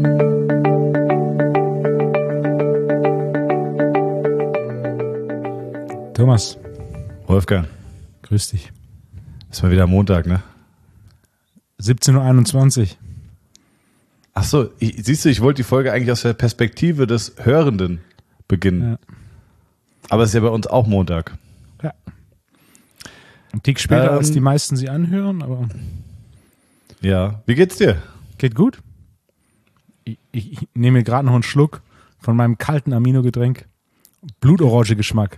Thomas. Wolfgang. Grüß dich. Ist mal wieder Montag, ne? 17:21 Uhr. Ach so, siehst du, ich wollte die Folge eigentlich aus der Perspektive des Hörenden beginnen. Ja. Aber es ist ja bei uns auch Montag. Ja. Ein Tick später, als die meisten sie anhören, aber... Ja, wie geht's dir? Geht gut. Ich nehme gerade noch einen Schluck von meinem kalten Amino-Getränk. Blutorange-Geschmack.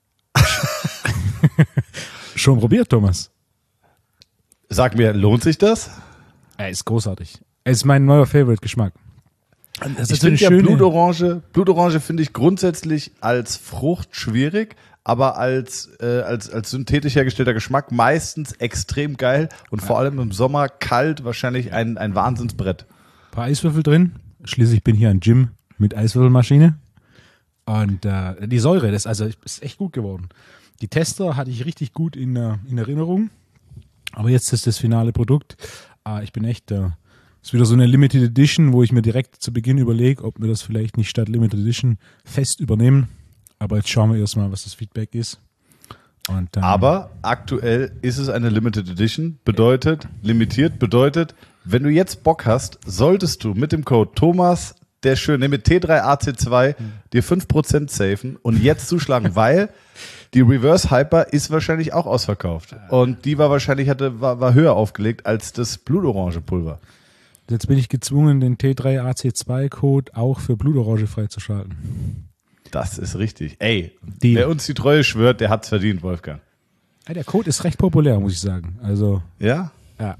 Schon probiert, Thomas? Sag mir, lohnt sich das? Er ist großartig. Er ist mein neuer Favorite-Geschmack. Ich finde ja Blutorange finde ich grundsätzlich als Frucht schwierig, aber als synthetisch hergestellter Geschmack meistens extrem geil und vor allem im Sommer kalt wahrscheinlich ein Wahnsinnsbrett. Ein paar Eiswürfel drin. Schließlich bin ich hier ein Gym mit Eiswürfelmaschine. Und die Säure, das ist echt gut geworden. Die Tester hatte ich richtig gut in Erinnerung. Aber jetzt ist das finale Produkt. Ich bin echt, ist wieder so eine Limited Edition, wo ich mir direkt zu Beginn überlege, ob wir das vielleicht nicht statt Limited Edition fest übernehmen. Aber jetzt schauen wir erstmal, was das Feedback ist. Und, aber aktuell ist es eine Limited Edition, bedeutet, limitiert, bedeutet, wenn du jetzt Bock hast, solltest du mit dem Code Thomas, der schöne, mit T3AC2 dir 5% safen und jetzt zuschlagen, weil die Reverse Hyper ist wahrscheinlich auch ausverkauft. Und die war wahrscheinlich, war höher aufgelegt als das Blutorange Pulver. Jetzt bin ich gezwungen, den T3AC2-Code auch für Blutorange freizuschalten. Das ist richtig. Ey, wer uns die Treue schwört, der hat's verdient, Wolfgang. Ja, der Code ist recht populär, muss ich sagen. Also, ja? Ja.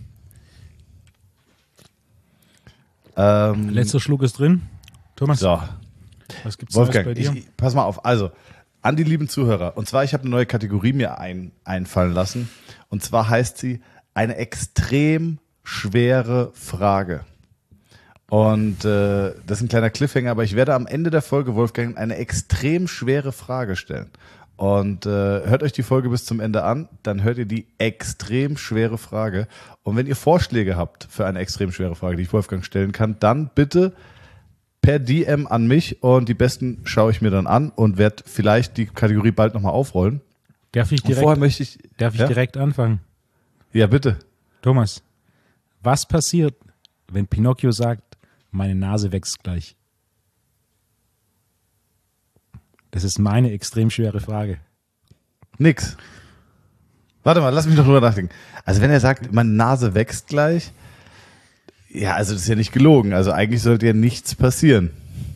Letzter Schluck ist drin. Thomas, so. Was gibt's Wolfgang, bei dir? Pass mal auf. Also, an die lieben Zuhörer. Und zwar, ich habe eine neue Kategorie mir einfallen lassen. Und zwar heißt sie eine extrem schwere Frage. Und das ist ein kleiner Cliffhanger, aber ich werde am Ende der Folge, Wolfgang, eine extrem schwere Frage stellen. Und hört euch die Folge bis zum Ende an, dann hört ihr die extrem schwere Frage. Und wenn ihr Vorschläge habt für eine extrem schwere Frage, die ich Wolfgang stellen kann, dann bitte per DM an mich und die besten schaue ich mir dann an und werde vielleicht die Kategorie bald nochmal aufrollen. Darf ich direkt anfangen? Ja, bitte. Thomas, was passiert, wenn Pinocchio sagt, meine Nase wächst gleich? Das ist meine extrem schwere Frage. Nix. Warte mal, lass mich doch drüber nachdenken. Also wenn er sagt, meine Nase wächst gleich, ja, also das ist ja nicht gelogen. Also eigentlich sollte ja nichts passieren.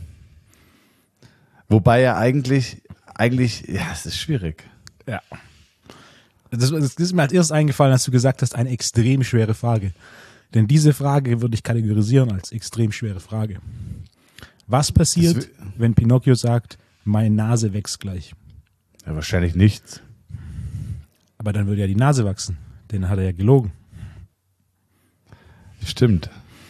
Wobei er eigentlich, ja, es ist schwierig. Ja. Das ist mir als erstes eingefallen, als du gesagt hast, eine extrem schwere Frage. Denn diese Frage würde ich kategorisieren als extrem schwere Frage. Was passiert, wenn Pinocchio sagt, meine Nase wächst gleich? Ja, wahrscheinlich nichts. Aber dann würde ja die Nase wachsen. Den hat er ja gelogen. Stimmt.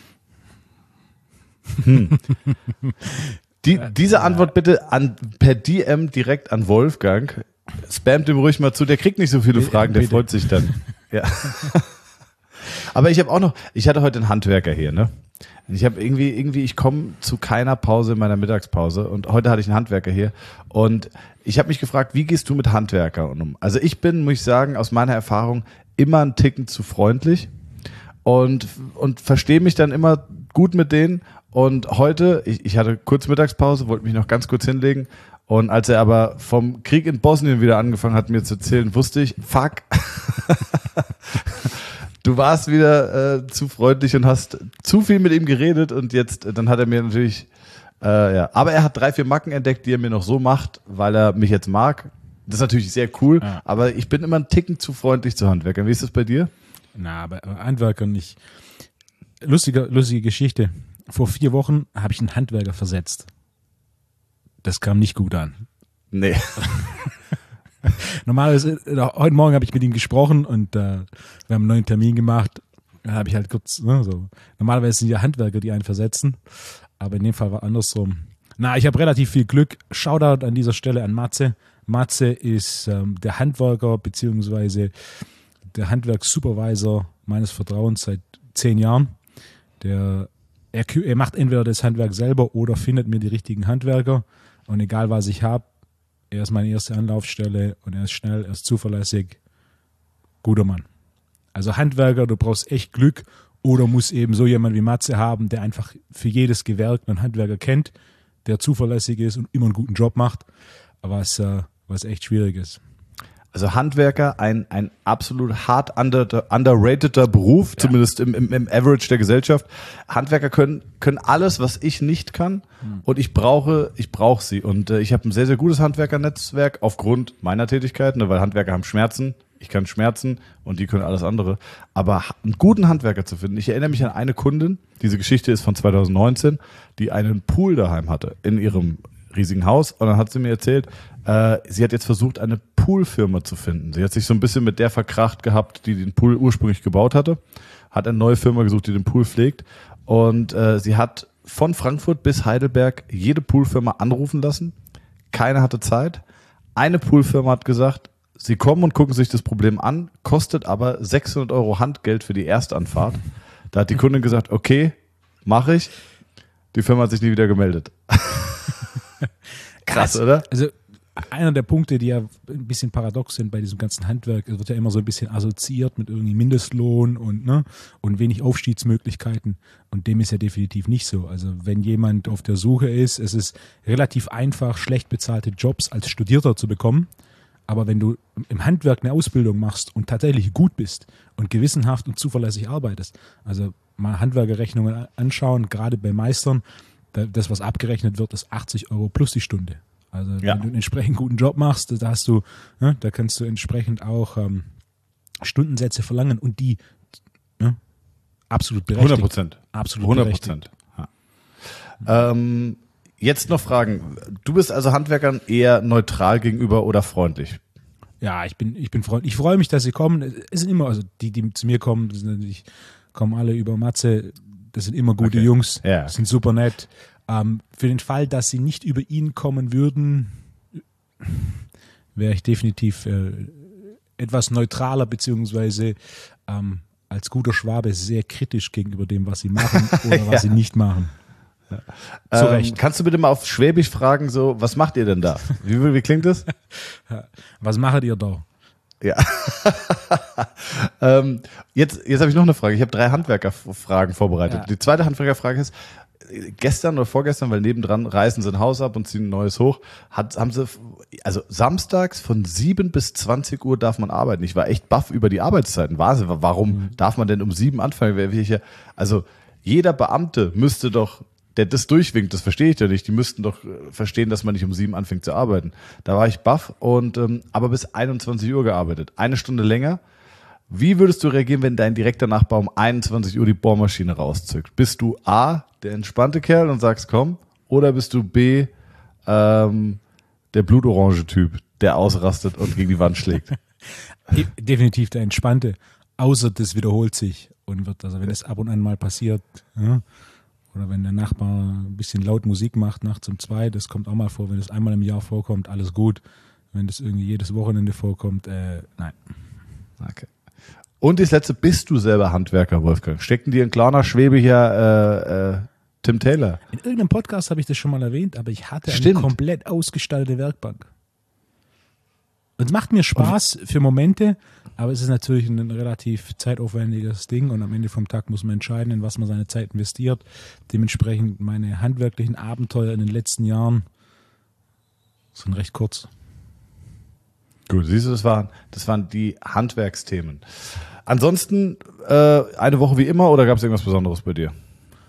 Diese Antwort bitte per DM direkt an Wolfgang. Spamt ihm ruhig mal zu. Der kriegt nicht so viele Fragen, der freut sich dann. Ja. Aber ich hatte heute einen Handwerker hier, ne? Ich habe ich komme zu keiner Pause in meiner Mittagspause und heute hatte ich einen Handwerker hier und ich habe mich gefragt, wie gehst du mit Handwerkern um? Also ich bin, muss ich sagen, aus meiner Erfahrung immer einen Ticken zu freundlich und verstehe mich dann immer gut mit denen und heute, ich hatte kurz Mittagspause, wollte mich noch ganz kurz hinlegen und als er aber vom Krieg in Bosnien wieder angefangen hat, mir zu erzählen, wusste ich, fuck, du warst wieder zu freundlich und hast zu viel mit ihm geredet und jetzt, dann hat er mir natürlich, aber er hat 3-4 Macken entdeckt, die er mir noch so macht, weil er mich jetzt mag. Das ist natürlich sehr cool, ja. Aber ich bin immer einen Ticken zu freundlich zu Handwerkern. Wie ist das bei dir? Na, bei Handwerkern nicht. Lustige Geschichte. Vor 4 Wochen habe ich einen Handwerker versetzt. Das kam nicht gut an. Nee. Normalerweise, heute Morgen habe ich mit ihm gesprochen und wir haben einen neuen Termin gemacht. Da habe ich halt kurz, so. Normalerweise sind ja Handwerker, die einen versetzen, aber in dem Fall war andersrum. Na, ich habe relativ viel Glück. Shoutout an dieser Stelle an Matze. Matze ist der Handwerker beziehungsweise der Handwerkssupervisor meines Vertrauens seit 10 Jahren. Der er macht entweder das Handwerk selber oder findet mir die richtigen Handwerker. Und egal, was ich habe, er ist meine erste Anlaufstelle und er ist schnell, er ist zuverlässig. Guter Mann. Also Handwerker, du brauchst echt Glück oder muss eben so jemand wie Matze haben, der einfach für jedes Gewerk einen Handwerker kennt, der zuverlässig ist und immer einen guten Job macht, was echt schwierig ist. Also Handwerker, ein absolut hart underrateder Beruf, zumindest im Average der Gesellschaft. Handwerker können alles, was ich nicht kann, und ich brauche sie. Und ich habe ein sehr, sehr gutes Handwerkernetzwerk aufgrund meiner Tätigkeit, ne, weil Handwerker haben Schmerzen, ich kann Schmerzen und die können alles andere. Aber einen guten Handwerker zu finden, ich erinnere mich an eine Kundin, diese Geschichte ist von 2019, die einen Pool daheim hatte in ihrem riesigen Haus, und dann hat sie mir erzählt, sie hat jetzt versucht, eine Poolfirma zu finden. Sie hat sich so ein bisschen mit der verkracht gehabt, die den Pool ursprünglich gebaut hatte, hat eine neue Firma gesucht, die den Pool pflegt, und sie hat von Frankfurt bis Heidelberg jede Poolfirma anrufen lassen. Keine hatte Zeit. Eine Poolfirma hat gesagt, sie kommen und gucken sich das Problem an, kostet aber 600 € Handgeld für die Erstanfahrt. Da hat die Kundin gesagt, okay, mache ich. Die Firma hat sich nie wieder gemeldet. Krass, oder? Also einer der Punkte, die ja ein bisschen paradox sind bei diesem ganzen Handwerk, es wird ja immer so ein bisschen assoziiert mit irgendwie Mindestlohn und wenig Aufstiegsmöglichkeiten, und dem ist ja definitiv nicht so. Also wenn jemand auf der Suche ist, es ist relativ einfach, schlecht bezahlte Jobs als Studierter zu bekommen, aber wenn du im Handwerk eine Ausbildung machst und tatsächlich gut bist und gewissenhaft und zuverlässig arbeitest, also mal Handwerkerrechnungen anschauen, gerade bei Meistern, das, was abgerechnet wird, ist 80 € plus die Stunde. Also wenn du einen entsprechend guten Job machst, da kannst du entsprechend auch Stundensätze verlangen, und die absolut berechtigt. 100%. Absolut 100%. Ja. Jetzt noch Fragen. Du bist also Handwerkern eher neutral gegenüber oder freundlich? Ja, ich bin freundlich. Ich freue mich, dass sie kommen. Es sind immer, also die zu mir kommen, kommen alle über Matze. Das sind immer gute Jungs. Ja. Sind super nett. Für den Fall, dass sie nicht über ihn kommen würden, wäre ich definitiv etwas neutraler, beziehungsweise als guter Schwabe sehr kritisch gegenüber dem, was sie machen oder was sie nicht machen. Zu Recht. Kannst du bitte mal auf Schwäbisch fragen, so, was macht ihr denn da? Wie klingt das? Was macht ihr da? Ja. Jetzt habe ich noch eine Frage. Ich habe 3 Handwerkerfragen vorbereitet. Ja. Die zweite Handwerkerfrage ist, gestern oder vorgestern, weil nebendran reißen sie ein Haus ab und ziehen ein neues hoch, haben sie, also samstags von 7 bis 20 Uhr darf man arbeiten. Ich war echt baff über die Arbeitszeiten. Wahnsinn, warum darf man denn um 7 anfangen? Also jeder Beamte müsste doch, der das durchwinkt, das verstehe ich ja nicht, die müssten doch verstehen, dass man nicht um 7 anfängt zu arbeiten. Da war ich baff und aber bis 21 Uhr gearbeitet. 1 Stunde länger. Wie würdest du reagieren, wenn dein direkter Nachbar um 21 Uhr die Bohrmaschine rauszückt? Bist du A, der entspannte Kerl und sagst komm, oder bist du B, der blutorange Typ, der ausrastet und gegen die Wand schlägt? Definitiv der entspannte, außer das wiederholt sich und wird, also wenn es ab und an mal passiert, ja, oder wenn der Nachbar ein bisschen laut Musik macht nachts um 2, das kommt auch mal vor, wenn das einmal im Jahr vorkommt, alles gut. Wenn das irgendwie jedes Wochenende vorkommt, nein. Okay. Und das letzte, bist du selber Handwerker, Wolfgang? Stecken dir ein kleiner Schwebe hier Tim Taylor? In irgendeinem Podcast habe ich das schon mal erwähnt, aber ich hatte eine komplett ausgestaltete Werkbank. Und es macht mir Spaß für Momente, aber es ist natürlich ein relativ zeitaufwendiges Ding und am Ende vom Tag muss man entscheiden, in was man seine Zeit investiert. Dementsprechend meine handwerklichen Abenteuer in den letzten Jahren sind recht kurz. Gut, siehst du, das waren die Handwerksthemen. Ansonsten eine Woche wie immer oder gab es irgendwas Besonderes bei dir?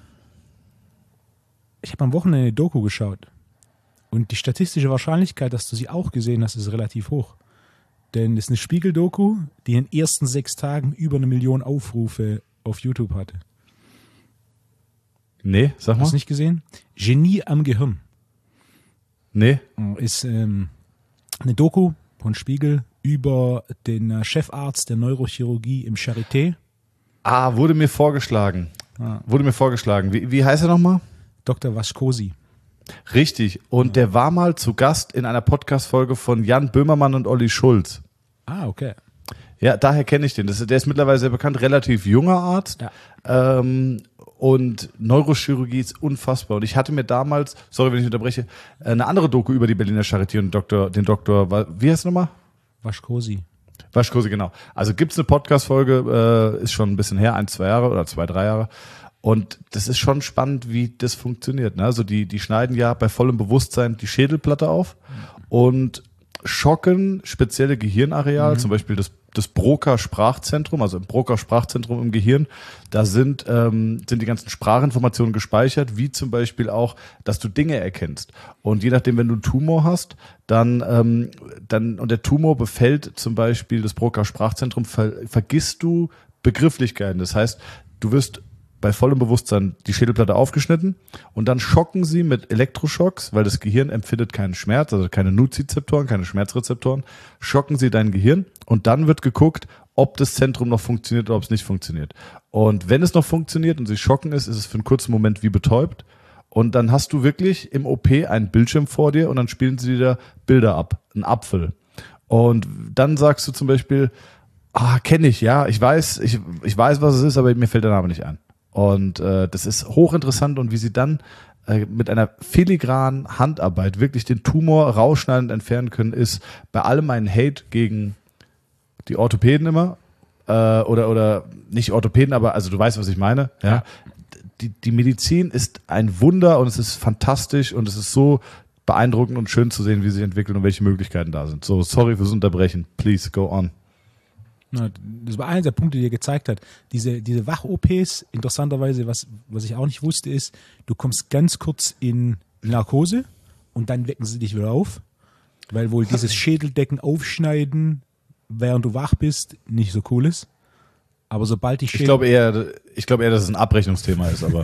Ich habe am Wochenende eine Doku geschaut und die statistische Wahrscheinlichkeit, dass du sie auch gesehen hast, ist relativ hoch. Denn es ist eine Spiegel-Doku, die in den ersten 6 Tagen über 1 Million Aufrufe auf YouTube hatte. Nee, sag mal. Hast du nicht gesehen? Genie am Gehirn. Nee. Ist eine Doku von Spiegel über den Chefarzt der Neurochirurgie im Charité. Wurde mir vorgeschlagen. Wie heißt er nochmal? Dr. Vascosi. Richtig. Und der war mal zu Gast in einer Podcast-Folge von Jan Böhmermann und Olli Schulz. Okay. Ja, daher kenne ich den. Der ist mittlerweile sehr bekannt, relativ junger Arzt. Ja. Und Neurochirurgie ist unfassbar. Und ich hatte mir damals, sorry, wenn ich unterbreche, eine andere Doku über die Berliner Charité und den Doktor, wie heißt es nochmal? Waschkosi, genau. Also gibt's eine Podcast-Folge, ist schon ein bisschen her, 2 Jahre oder 2, 3 Jahre. Und das ist schon spannend, wie das funktioniert. Ne? Also die schneiden ja bei vollem Bewusstsein die Schädelplatte auf und schocken spezielle Gehirnareale, zum Beispiel das Broca-Sprachzentrum, also im Broca-Sprachzentrum im Gehirn, da sind die ganzen Sprachinformationen gespeichert, wie zum Beispiel auch, dass du Dinge erkennst. Und je nachdem, wenn du einen Tumor hast, dann und der Tumor befällt zum Beispiel das Broca-Sprachzentrum, vergisst du Begrifflichkeiten. Das heißt, du wirst bei vollem Bewusstsein die Schädelplatte aufgeschnitten und dann schocken sie mit Elektroschocks, weil das Gehirn empfindet keinen Schmerz, also keine Nuzizeptoren, keine Schmerzrezeptoren, schocken sie dein Gehirn und dann wird geguckt, ob das Zentrum noch funktioniert oder ob es nicht funktioniert. Und wenn es noch funktioniert und sie schocken ist es für einen kurzen Moment wie betäubt und dann hast du wirklich im OP einen Bildschirm vor dir und dann spielen sie dir Bilder ab, einen Apfel. Und dann sagst du zum Beispiel, kenne ich, ja, ich weiß, was es ist, aber mir fällt der Name nicht ein. Und das ist hochinteressant und wie sie dann mit einer filigranen Handarbeit wirklich den Tumor rausschneiden und entfernen können, ist bei allem ein Hate gegen die Orthopäden immer oder nicht Orthopäden, aber also du weißt, was ich meine. Ja. Die Medizin ist ein Wunder und es ist fantastisch und es ist so beeindruckend und schön zu sehen, wie sie sich entwickeln und welche Möglichkeiten da sind. So, sorry fürs Unterbrechen. Please, go on. Das war einer der Punkte, die er gezeigt hat. Diese Wach-OPs, interessanterweise, was ich auch nicht wusste, ist, du kommst ganz kurz in Narkose und dann wecken sie dich wieder auf, weil wohl dieses Schädeldecken aufschneiden, während du wach bist, nicht so cool ist. Aber sobald die Ich glaube eher, dass es ein Abrechnungsthema ist, aber.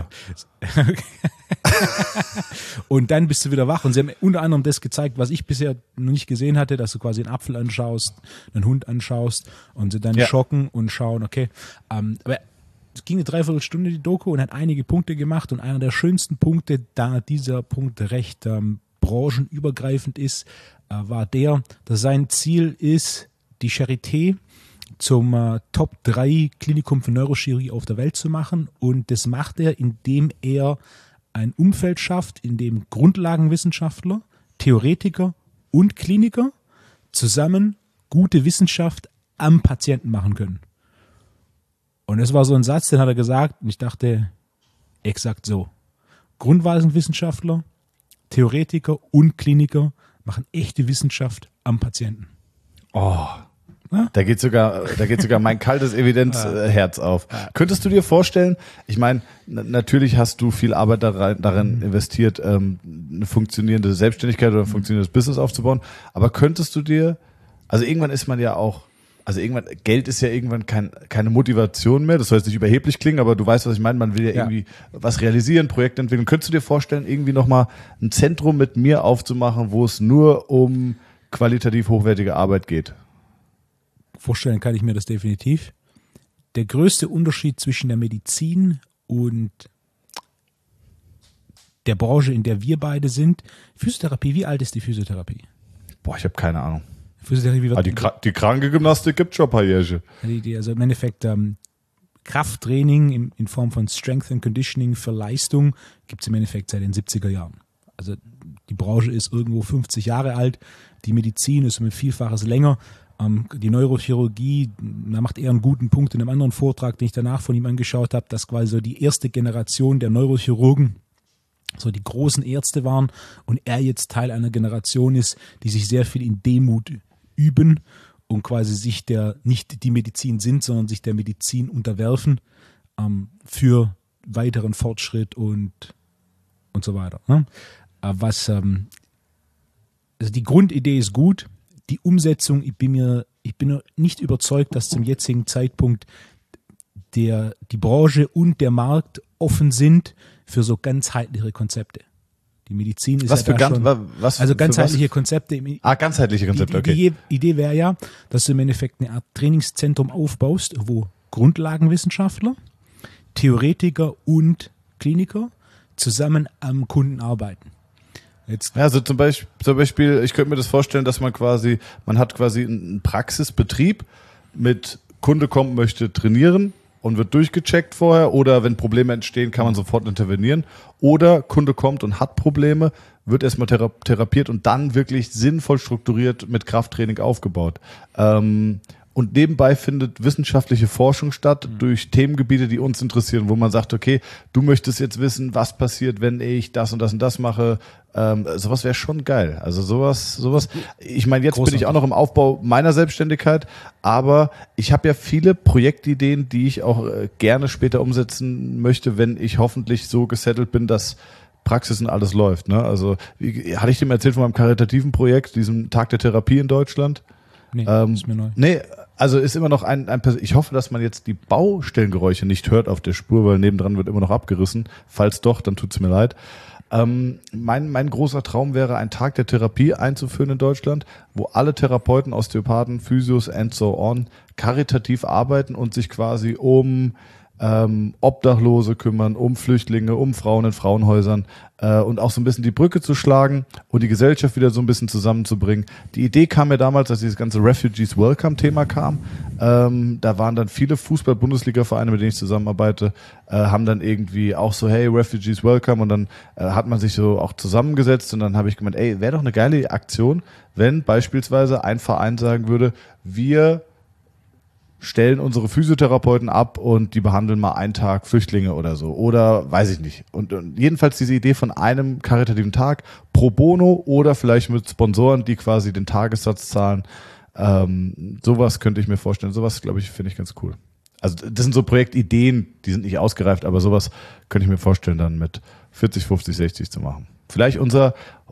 Und dann bist du wieder wach. Und sie haben unter anderem das gezeigt, was ich bisher noch nicht gesehen hatte, dass du quasi einen Apfel anschaust, einen Hund anschaust und sie dann schocken und schauen, okay. Aber es ging eine Dreiviertelstunde die Doku und hat einige Punkte gemacht. Und einer der schönsten Punkte, da dieser Punkt recht branchenübergreifend ist, war dass sein Ziel ist, die Charité zum Top 3 Klinikum für Neurochirurgie auf der Welt zu machen. Und das macht er, indem er ein Umfeld schafft, in dem Grundlagenwissenschaftler, Theoretiker und Kliniker zusammen gute Wissenschaft am Patienten machen können. Und das war so ein Satz, den hat er gesagt und ich dachte, exakt so. Grundlagenwissenschaftler, Theoretiker und Kliniker machen echte Wissenschaft am Patienten. Oh, da geht sogar mein kaltes Evidenzherz auf. Könntest du dir vorstellen, ich meine, natürlich hast du viel Arbeit darin investiert, eine funktionierende Selbstständigkeit oder ein funktionierendes Business aufzubauen, aber könntest du dir, also irgendwann ist man ja auch, Geld ist ja irgendwann keine Motivation mehr, das soll jetzt nicht überheblich klingen, aber du weißt, was ich meine, man will ja irgendwie was realisieren, Projekte entwickeln. Könntest du dir vorstellen, irgendwie nochmal ein Zentrum mit mir aufzumachen, wo es nur um qualitativ hochwertige Arbeit geht? Vorstellen kann ich mir das definitiv. Der größte Unterschied zwischen der Medizin und der Branche, in der wir beide sind, Physiotherapie, wie alt ist die Physiotherapie? Boah, ich habe keine Ahnung. Physiotherapie wird die kranke Gymnastik gibt schon ein paar Jährchen. Also im Endeffekt Krafttraining in Form von Strength and Conditioning für Leistung gibt es im Endeffekt seit den 70er Jahren. Also die Branche ist irgendwo 50 Jahre alt, die Medizin ist um ein Vielfaches länger. Die Neurochirurgie, da macht er einen guten Punkt in einem anderen Vortrag, den ich danach von ihm angeschaut habe, dass quasi so die erste Generation der Neurochirurgen so die großen Ärzte waren und er jetzt Teil einer Generation ist, die sich sehr viel in Demut üben und quasi sich nicht die Medizin sind, sondern sich der Medizin unterwerfen für weiteren Fortschritt und so weiter. Ne? Also die Grundidee ist gut. Die Umsetzung, ich bin nicht überzeugt, dass zum jetzigen Zeitpunkt die Branche und der Markt offen sind für so ganzheitliche Konzepte. Die Medizin ist ganzheitliche Konzepte. Ganzheitliche Konzepte, okay. Die Idee wäre ja, dass du im Endeffekt eine Art Trainingszentrum aufbaust, wo Grundlagenwissenschaftler, Theoretiker und Kliniker zusammen am Kunden arbeiten. Also zum Beispiel, ich könnte mir das vorstellen, dass man hat quasi einen Praxisbetrieb mit Kunde kommt, möchte trainieren und wird durchgecheckt vorher, oder wenn Probleme entstehen, kann man sofort intervenieren, oder Kunde kommt und hat Probleme, wird erstmal therapiert und dann wirklich sinnvoll strukturiert mit Krafttraining aufgebaut. Und nebenbei findet wissenschaftliche Forschung statt durch Themengebiete, die uns interessieren, wo man sagt, okay, du möchtest jetzt wissen, was passiert, wenn ich das und das mache. Sowas wäre schon geil. Also sowas. Ich meine, jetzt bin ich auch noch im Aufbau meiner Selbstständigkeit, aber ich habe ja viele Projektideen, die ich auch gerne später umsetzen möchte, wenn ich hoffentlich so gesettelt bin, dass Praxis und alles läuft. Ne? Also hatte ich dir mal erzählt von meinem karitativen Projekt, diesem Tag der Therapie in Deutschland? Nee, ist mir neu. Nee, also ist immer noch ich hoffe, dass man jetzt die Baustellengeräusche nicht hört auf der Spur, weil nebendran wird immer noch abgerissen. Falls doch, dann tut's mir leid. Mein großer Traum wäre, einen Tag der Therapie einzuführen in Deutschland, wo alle Therapeuten, Osteopathen, Physios and so on karitativ arbeiten und sich quasi um Obdachlose kümmern, um Flüchtlinge, um Frauen in Frauenhäusern und auch so ein bisschen die Brücke zu schlagen und die Gesellschaft wieder so ein bisschen zusammenzubringen. Die Idee kam mir damals, als dieses ganze Refugees Welcome-Thema kam. Da waren dann viele Fußball-Bundesliga-Vereine, mit denen ich zusammenarbeite, haben dann irgendwie auch so, hey, Refugees Welcome, und dann hat man sich so auch zusammengesetzt und dann habe ich gemeint, ey, wäre doch eine geile Aktion, wenn beispielsweise ein Verein sagen würde, wir stellen unsere Physiotherapeuten ab und die behandeln mal einen Tag Flüchtlinge oder so. Oder weiß ich nicht. Und jedenfalls diese Idee von einem karitativen Tag pro bono oder vielleicht mit Sponsoren, die quasi den Tagessatz zahlen. Sowas könnte ich mir vorstellen. Sowas, glaube ich, finde ich ganz cool. Also das sind so Projektideen, die sind nicht ausgereift, aber sowas könnte ich mir vorstellen, dann mit 40, 50, 60 zu machen. Vielleicht unser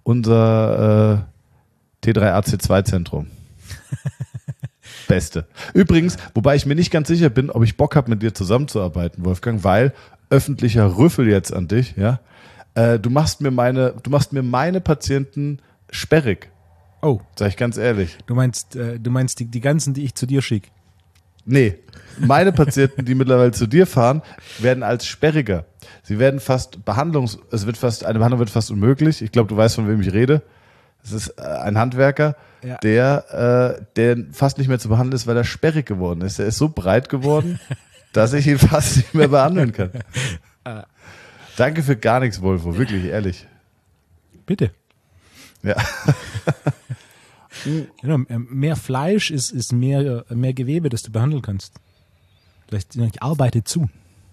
T3AC2-Zentrum. Beste. Übrigens, wobei ich mir nicht ganz sicher bin, ob ich Bock habe, mit dir zusammenzuarbeiten, Wolfgang, weil öffentlicher Rüffel jetzt an dich, ja. Du machst mir meine Patienten sperrig. Oh. Sag ich ganz ehrlich. Du meinst die ganzen, die ich zu dir schicke? Nee. Meine Patienten, die mittlerweile zu dir fahren, werden als sperriger. Sie werden eine Behandlung wird fast unmöglich. Ich glaube, du weißt, von wem ich rede. Es ist ein Handwerker, ja, der fast nicht mehr zu behandeln ist, weil er sperrig geworden ist. Er ist so breit geworden, dass ich ihn fast nicht mehr behandeln kann. Danke für gar nichts, Wolfo, wirklich, ehrlich. Bitte. Ja. Mehr Fleisch ist mehr Gewebe, das du behandeln kannst. Ich arbeite zu.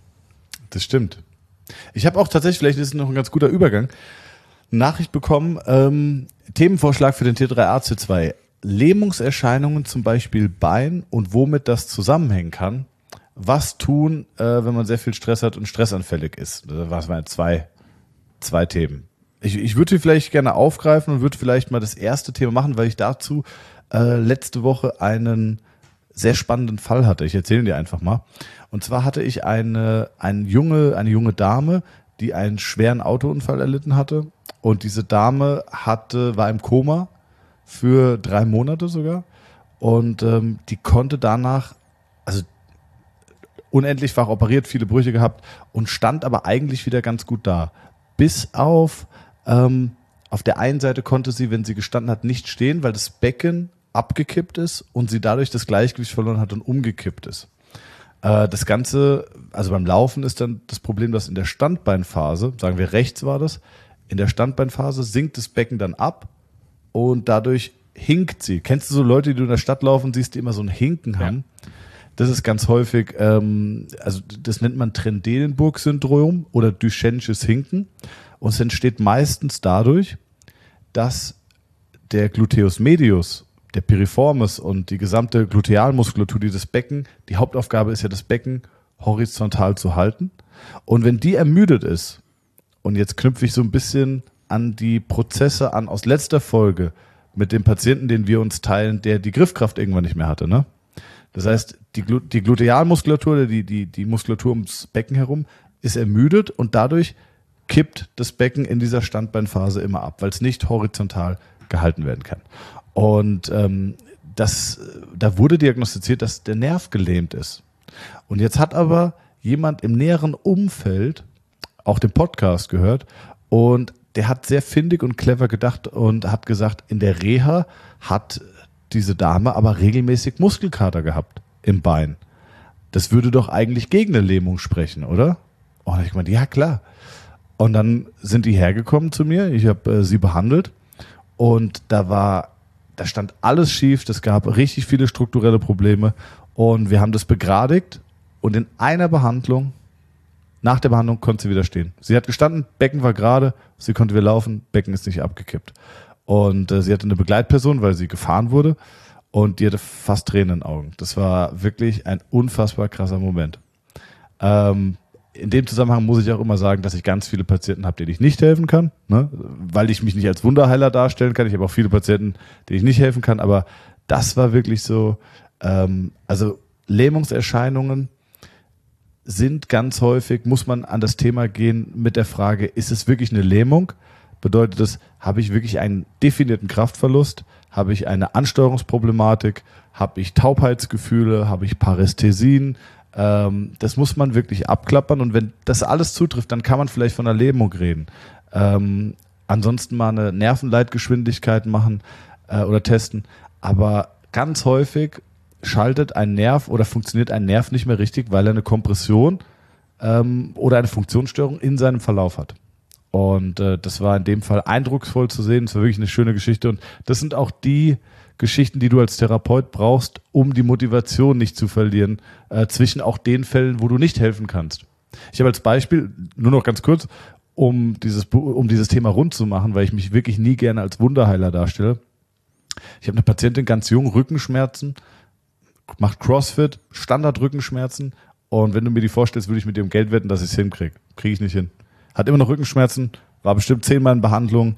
Das stimmt. Ich habe auch tatsächlich, vielleicht ist es noch ein ganz guter Übergang, Nachricht bekommen, Themenvorschlag für den T3AC2. Lähmungserscheinungen, zum Beispiel Bein, und womit das zusammenhängen kann. Was tun, wenn man sehr viel Stress hat und stressanfällig ist? Das waren zwei Themen. Ich würde die vielleicht gerne aufgreifen und würde vielleicht mal das erste Thema machen, weil ich dazu letzte Woche einen sehr spannenden Fall hatte. Ich erzähle dir einfach mal. Und zwar hatte ich eine junge Dame, die einen schweren Autounfall erlitten hatte. Und diese Dame war im Koma für 3 Monate sogar. Und die konnte danach, also unendlichfach operiert, viele Brüche gehabt und stand aber eigentlich wieder ganz gut da. Bis auf der einen Seite konnte sie, wenn sie gestanden hat, nicht stehen, weil das Becken abgekippt ist und sie dadurch das Gleichgewicht verloren hat und umgekippt ist. Das Ganze, also beim Laufen ist dann das Problem, dass in der Standbeinphase, sagen wir rechts war das, in der Standbeinphase sinkt das Becken dann ab und dadurch hinkt sie. Kennst du so Leute, die du in der Stadt laufen siehst, die immer so ein Hinken haben? Ja. Das ist ganz häufig, also das nennt man Trendelenburg-Syndrom oder Duchennesches Hinken. Und es entsteht meistens dadurch, dass der Gluteus medius, der Piriformis und die gesamte Glutealmuskulatur, dieses Becken, die Hauptaufgabe ist ja, das Becken horizontal zu halten. Und wenn die ermüdet ist, und jetzt knüpfe ich so ein bisschen an die Prozesse an aus letzter Folge mit dem Patienten, den wir uns teilen, der die Griffkraft irgendwann nicht mehr hatte, ne? Das heißt, die Glutealmuskulatur, die Muskulatur ums Becken herum, ist ermüdet und dadurch kippt das Becken in dieser Standbeinphase immer ab, weil es nicht horizontal gehalten werden kann. Und da wurde diagnostiziert, dass der Nerv gelähmt ist. Und jetzt hat aber jemand im näheren Umfeld auch den Podcast gehört und der hat sehr findig und clever gedacht und hat gesagt, in der Reha hat diese Dame aber regelmäßig Muskelkater gehabt im Bein. das würde doch eigentlich gegen eine Lähmung sprechen, oder? Und ich meinte, ja klar. Und dann sind die hergekommen zu mir, ich habe sie behandelt und da stand alles schief, es gab richtig viele strukturelle Probleme und wir haben das begradigt und in einer Behandlung, nach der Behandlung konnte sie wieder stehen. Sie hat gestanden, Becken war gerade, sie konnte wieder laufen, Becken ist nicht abgekippt. Und sie hatte eine Begleitperson, weil sie gefahren wurde und die hatte fast Tränen in den Augen. Das war wirklich ein unfassbar krasser Moment. In dem Zusammenhang muss ich auch immer sagen, dass ich ganz viele Patienten habe, denen ich nicht helfen kann, ne? Weil ich mich nicht als Wunderheiler darstellen kann. Ich habe auch viele Patienten, denen ich nicht helfen kann, aber das war wirklich so, also Lähmungserscheinungen sind ganz häufig, muss man an das Thema gehen mit der Frage, ist es wirklich eine Lähmung? Bedeutet das, habe ich wirklich einen definierten Kraftverlust? Habe ich eine Ansteuerungsproblematik? Habe ich Taubheitsgefühle? Habe ich Parästhesien? Das muss man wirklich abklappern und wenn das alles zutrifft, dann kann man vielleicht von einer Lähmung reden. Ansonsten mal eine Nervenleitgeschwindigkeit machen oder testen. Aber ganz häufig schaltet ein Nerv oder funktioniert ein Nerv nicht mehr richtig, weil er eine Kompression oder eine Funktionsstörung in seinem Verlauf hat. Und das war in dem Fall eindrucksvoll zu sehen. Es war wirklich eine schöne Geschichte. Und das sind auch die Geschichten, die du als Therapeut brauchst, um die Motivation nicht zu verlieren, zwischen auch den Fällen, wo du nicht helfen kannst. Ich habe als Beispiel, nur noch ganz kurz, um dieses Thema rund zu machen, weil ich mich wirklich nie gerne als Wunderheiler darstelle. Ich habe eine Patientin, ganz jung, Rückenschmerzen, macht CrossFit, Standard-Rückenschmerzen und wenn du mir die vorstellst, würde ich mit dir um Geld wetten, dass ich es hinkriege. Kriege ich nicht hin. Hat immer noch Rückenschmerzen, war bestimmt 10-mal in Behandlung.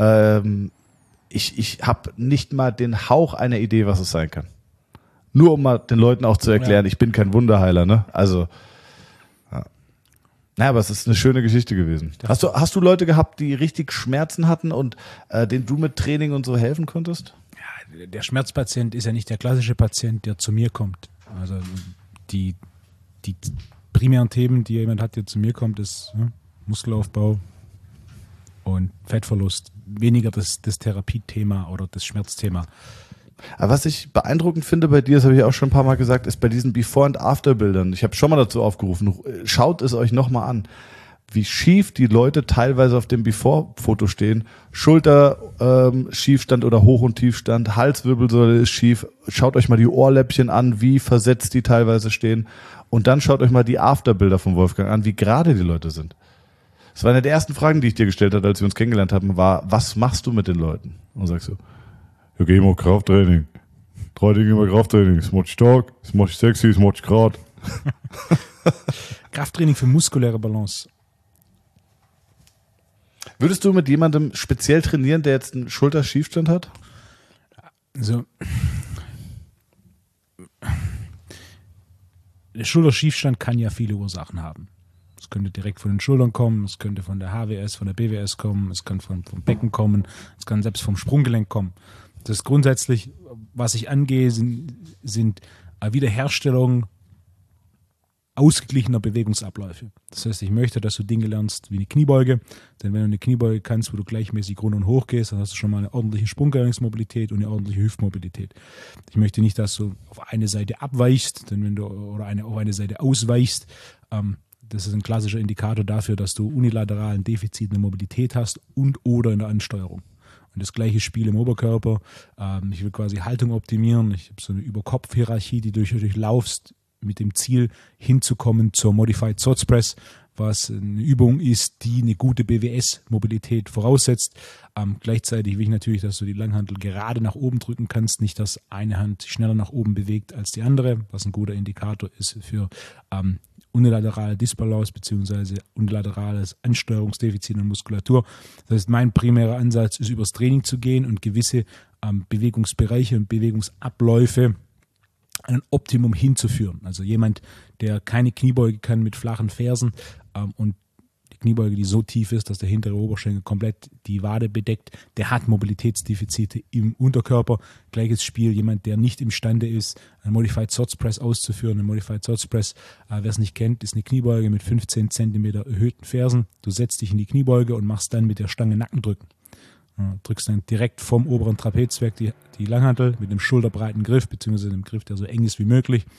Ich habe nicht mal den Hauch einer Idee, was es sein kann. Nur um mal den Leuten auch zu erklären, ich bin kein Wunderheiler, ne? Also, ja. Naja, aber es ist eine schöne Geschichte gewesen. Hast du Leute gehabt, die richtig Schmerzen hatten und denen du mit Training und so helfen konntest? Ja, der Schmerzpatient ist ja nicht der klassische Patient, der zu mir kommt. Also die primären Themen, die jemand hat, der zu mir kommt, ist Muskelaufbau und Fettverlust. Weniger das Therapiethema oder das Schmerzthema. Aber was ich beeindruckend finde bei dir, das habe ich auch schon ein paar Mal gesagt, ist bei diesen Before- und After-Bildern. Ich habe schon mal dazu aufgerufen, schaut es euch nochmal an, wie schief die Leute teilweise auf dem Before-Foto stehen. Schulter Schiefstand oder Hoch- und Tiefstand, Halswirbelsäule ist schief. Schaut euch mal die Ohrläppchen an, wie versetzt die teilweise stehen. Und dann schaut euch mal die After-Bilder von Wolfgang an, wie gerade die Leute sind. Das war eine der ersten Fragen, die ich dir gestellt habe, als wir uns kennengelernt haben, war, was machst du mit den Leuten? Und sagst du, ja, geh mal Krafttraining. 3 Dinge immer Krafttraining. Das mach ich stark, das mach ich sexy, das mach ich grad. Krafttraining für muskuläre Balance. Würdest du mit jemandem speziell trainieren, der jetzt einen Schulterschiefstand hat? Also, der Schulterschiefstand kann ja viele Ursachen haben. Es könnte direkt von den Schultern kommen, es könnte von der HWS, von der BWS kommen, es kann vom Becken kommen, es kann selbst vom Sprunggelenk kommen. Das ist grundsätzlich, was ich angehe, sind Wiederherstellung ausgeglichener Bewegungsabläufe. Das heißt, ich möchte, dass du Dinge lernst wie eine Kniebeuge, denn wenn du eine Kniebeuge kannst, wo du gleichmäßig runter und hoch gehst, dann hast du schon mal eine ordentliche Sprunggelenksmobilität und eine ordentliche Hüftmobilität. Ich möchte nicht, dass du auf eine Seite abweichst, denn wenn du auf eine Seite ausweichst, das ist ein klassischer Indikator dafür, dass du unilateral ein Defizit in der Mobilität hast und oder in der Ansteuerung. Und das gleiche Spiel im Oberkörper. Ich will quasi Haltung optimieren. Ich habe so eine Über-Kopf-Hierarchie, die du durchlaufst, mit dem Ziel hinzukommen zur Modified Swords Press, was eine Übung ist, die eine gute BWS-Mobilität voraussetzt. Gleichzeitig will ich natürlich, dass du die Langhantel gerade nach oben drücken kannst, nicht, dass eine Hand schneller nach oben bewegt als die andere, was ein guter Indikator ist für unilaterale Disbalance bzw. unilaterales Ansteuerungsdefizit in der Muskulatur. Das heißt, mein primärer Ansatz ist, übers Training zu gehen und gewisse Bewegungsbereiche und Bewegungsabläufe ein Optimum hinzuführen. Also jemand, der keine Kniebeuge kann mit flachen Fersen und die Kniebeuge, die so tief ist, dass der hintere Oberschenkel komplett die Wade bedeckt, der hat Mobilitätsdefizite im Unterkörper. Gleiches Spiel, jemand, der nicht imstande ist, einen Modified Swords Press auszuführen. Ein Modified Swords Press, wer es nicht kennt, ist eine Kniebeuge mit 15 cm erhöhten Fersen. Du setzt dich in die Kniebeuge und machst dann mit der Stange Nackendrücken. Drückst dann direkt vom oberen Trapez weg die Langhantel mit einem schulterbreiten Griff, beziehungsweise einem Griff, der so eng ist wie möglich.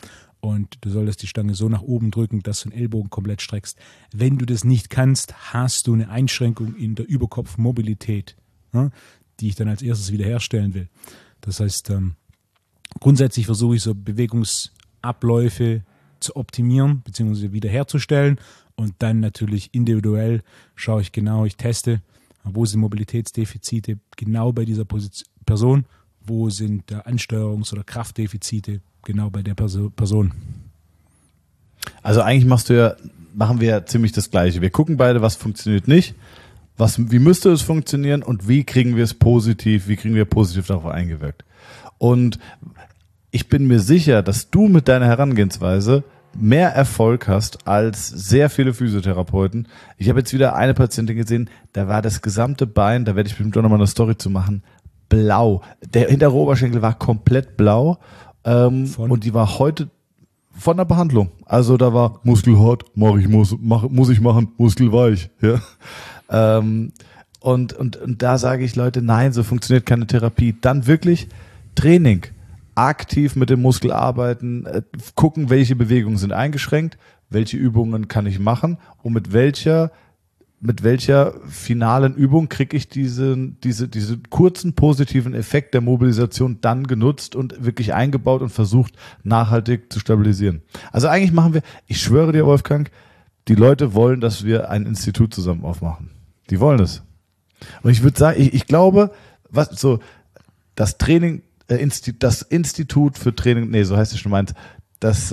und du solltest die Stange so nach oben drücken, dass du den Ellbogen komplett streckst. Wenn du das nicht kannst, hast du eine Einschränkung in der Überkopfmobilität, ja, die ich dann als erstes wiederherstellen will. Das heißt, grundsätzlich versuche ich so Bewegungsabläufe zu optimieren bzw. wiederherzustellen und dann natürlich individuell schaue ich genau, ich teste, wo sind Mobilitätsdefizite genau bei dieser Person, wo sind Ansteuerungs- oder Kraftdefizite genau bei der Person. Also eigentlich machen wir ja ziemlich das Gleiche. Wir gucken beide, was funktioniert nicht, wie müsste es funktionieren und wie kriegen wir positiv darauf eingewirkt. Und ich bin mir sicher, dass du mit deiner Herangehensweise mehr Erfolg hast als sehr viele Physiotherapeuten. Ich habe jetzt wieder eine Patientin gesehen, da war das gesamte Bein, da werde ich bestimmt auch nochmal eine Story zu machen, blau. Der hintere Oberschenkel war komplett blau und die war heute von der Behandlung. Also da war Muskelhart, muss ich machen, muskelweich. Ja. Und da sage ich, Leute, nein, so funktioniert keine Therapie. Dann wirklich Training. Aktiv mit dem Muskel arbeiten, gucken, welche Bewegungen sind eingeschränkt, welche Übungen kann ich machen und mit welcher finalen Übung kriege ich diesen kurzen positiven Effekt der Mobilisation dann genutzt und wirklich eingebaut und versucht, nachhaltig zu stabilisieren. Also eigentlich ich schwöre dir, Wolfgang, die Leute wollen, dass wir ein Institut zusammen aufmachen. Die wollen es. Und ich würde sagen, ich glaube, das Training, das Institut für Training, so heißt es schon meins, das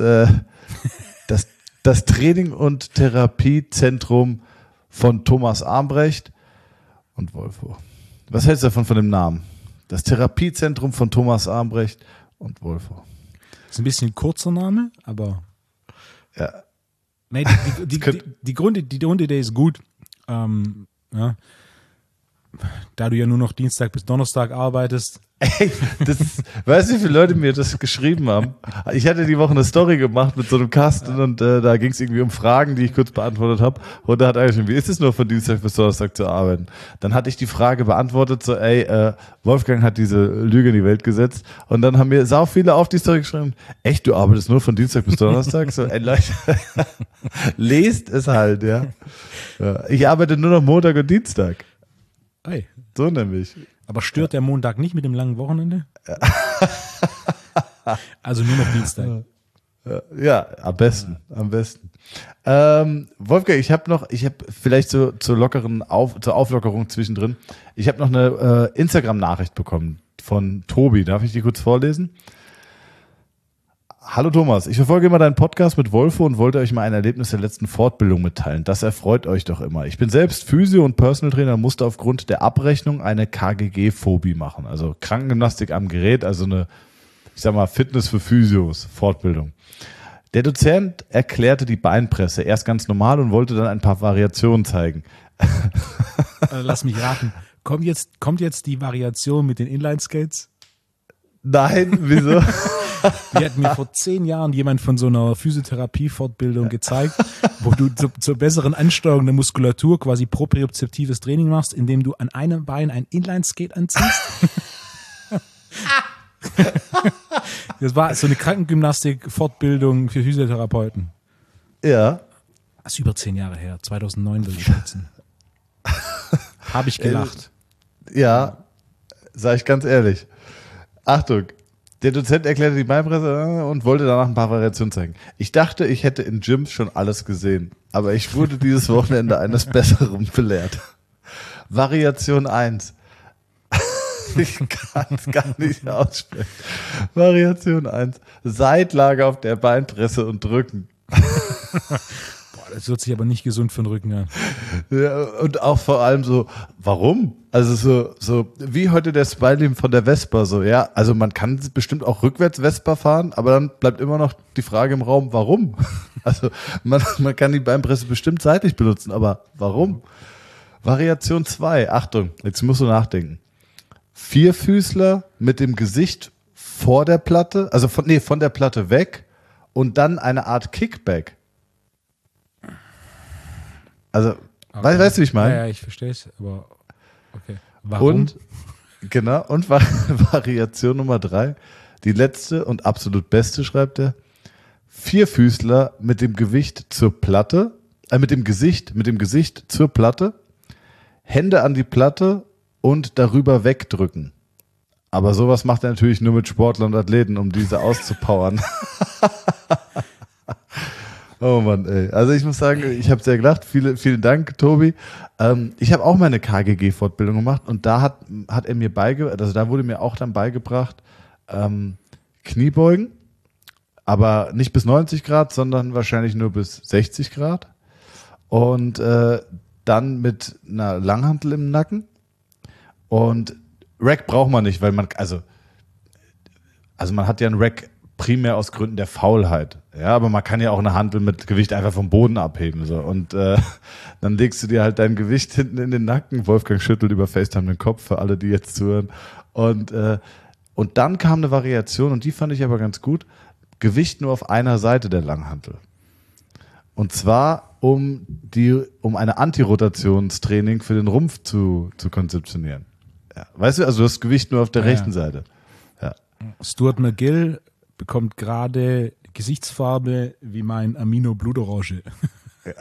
Training- und Therapiezentrum von Thomas Armbrecht und Wolfo. Was hältst du davon von dem Namen? Das Therapiezentrum von Thomas Armbrecht und Wolfo. Das ist ein bisschen ein kurzer Name, aber ja. Nee, die Grundidee ist gut. Ja. Da du ja nur noch Dienstag bis Donnerstag arbeitest. Ey, weißt du, wie viele Leute mir das geschrieben haben? Ich hatte die Woche eine Story gemacht mit so einem Kasten und da ging es irgendwie um Fragen, die ich kurz beantwortet habe. Und da hat einer geschrieben, wie ist es nur von Dienstag bis Donnerstag zu arbeiten? Dann hatte ich die Frage beantwortet, so Wolfgang hat diese Lüge in die Welt gesetzt. Und dann haben mir sau viele auf die Story geschrieben, echt, du arbeitest nur von Dienstag bis Donnerstag? So, Leute, lest es halt, ja. Ich arbeite nur noch Montag und Dienstag. Hey. So nämlich. Aber stört der Montag nicht mit dem langen Wochenende? Also nur noch Dienstag. Ja, am besten. Wolfgang, ich habe vielleicht zur Auflockerung zwischendrin, ich habe noch eine Instagram-Nachricht bekommen von Tobi. Darf ich die kurz vorlesen? Hallo Thomas, ich verfolge immer deinen Podcast mit Wolfo und wollte euch mal ein Erlebnis der letzten Fortbildung mitteilen. Das erfreut euch doch immer. Ich bin selbst Physio- und Personal Trainer und musste aufgrund der Abrechnung eine KGG-Phobie machen. Also Krankengymnastik am Gerät, also eine, ich sag mal, Fitness für Physios Fortbildung. Der Dozent erklärte die Beinpresse erst ganz normal und wollte dann ein paar Variationen zeigen. Lass mich raten. Kommt jetzt die Variation mit den Inline-Skates? Nein, wieso? Die hat mir vor 10 Jahren jemand von so einer Physiotherapie-Fortbildung gezeigt, wo du zur besseren Ansteuerung der Muskulatur quasi propriozeptives Training machst, indem du an einem Bein ein Inline-Skate anziehst. Das war so eine Krankengymnastik-Fortbildung für Physiotherapeuten. Ja. Das ist über 10 Jahre her, 2009 würde ich schätzen. Habe ich gelacht. Ja, sag ich ganz ehrlich. Achtung. Der Dozent erklärte die Beinpresse und wollte danach ein paar Variationen zeigen. Ich dachte, ich hätte in Gyms schon alles gesehen, aber ich wurde dieses Wochenende eines Besseren belehrt. Variation 1. Ich kann es gar nicht aussprechen. Variation 1. Seitlage auf der Beinpresse und drücken. Das hört sich aber nicht gesund für den Rücken an. Ja, und auch vor allem so, warum? Also so wie heute der Smiley von der Vespa, so, ja. Also man kann bestimmt auch rückwärts Vespa fahren, aber dann bleibt immer noch die Frage im Raum, warum? Also man kann die Beinpresse bestimmt seitlich benutzen, aber warum? Variation 2, Achtung, jetzt musst du nachdenken. Vierfüßler mit dem Gesicht vor der Platte, also von der Platte weg und dann eine Art Kickback. Also, okay. Weißt du, wie ich meine? Ja, ich verstehe es, aber okay. Warum? Und Variation Nummer 3, die letzte und absolut beste, schreibt er, Vierfüßler mit dem Gewicht zur Platte, mit dem Gesicht zur Platte, Hände an die Platte und darüber wegdrücken. Aber sowas macht er natürlich nur mit Sportlern und Athleten, um diese auszupowern. Oh Mann, ey. Also ich muss sagen, ich habe sehr gelacht. Vielen Dank, Tobi. Ich habe auch meine KGG-Fortbildung gemacht und da hat er mir da wurde mir auch dann beigebracht, Kniebeugen, aber nicht bis 90 Grad, sondern wahrscheinlich nur bis 60 Grad. Und dann mit einer Langhantel im Nacken. Und Rack braucht man nicht, weil man hat ja einen Rack primär aus Gründen der Faulheit. Ja, aber man kann ja auch eine Hantel mit Gewicht einfach vom Boden abheben. So. Und dann legst du dir halt dein Gewicht hinten in den Nacken. Wolfgang schüttelt über FaceTime den Kopf, für alle, die jetzt zuhören. Und dann kam eine Variation, und die fand ich aber ganz gut. Gewicht nur auf einer Seite der Langhantel. Und zwar, um eine Antirotationstraining für den Rumpf zu konzeptionieren. Ja. Weißt du, also du hast Gewicht nur auf der rechten Seite. Ja. Stuart McGill bekommt gerade Gesichtsfarbe wie mein Amino Blutorange. Ja.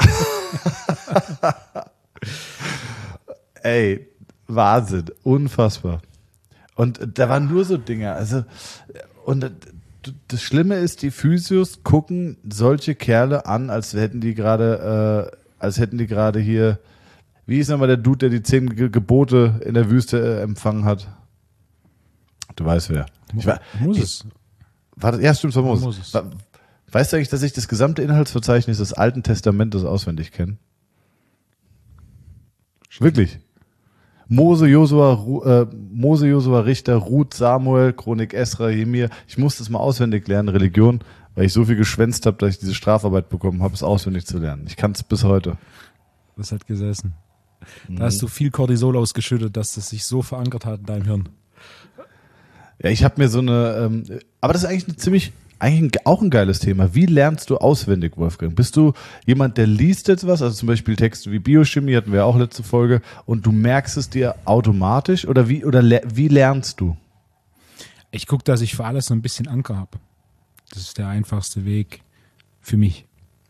Ey, Wahnsinn, unfassbar. Und da waren nur so Dinge, und das Schlimme ist, die Physios gucken solche Kerle an, als hätten die gerade hier, wie ist nochmal der Dude, der die 10 Gebote in der Wüste empfangen hat? Du weißt wer. Moses. Ja, stimmt, so Moses. Weißt du eigentlich, dass ich das gesamte Inhaltsverzeichnis des Alten Testamentes auswendig kenne? Wirklich. Mose, Josua, Richter, Ruth, Samuel, Chronik, Esra, Jemir. Ich musste es mal auswendig lernen, Religion, weil ich so viel geschwänzt habe, dass ich diese Strafarbeit bekommen habe, es auswendig zu lernen. Ich kann es bis heute. Das hat gesessen. Da hast du viel Cortisol ausgeschüttet, dass das sich so verankert hat in deinem Hirn. Ja, ich habe mir so eine, aber das ist eigentlich auch ein geiles Thema. Wie lernst du auswendig, Wolfgang? Bist du jemand, der liest jetzt was, also zum Beispiel Texte wie Biochemie, hatten wir auch letzte Folge, und du merkst es dir automatisch, oder wie lernst du? Ich gucke, dass ich für alles so ein bisschen Anker habe. Das ist der einfachste Weg für mich.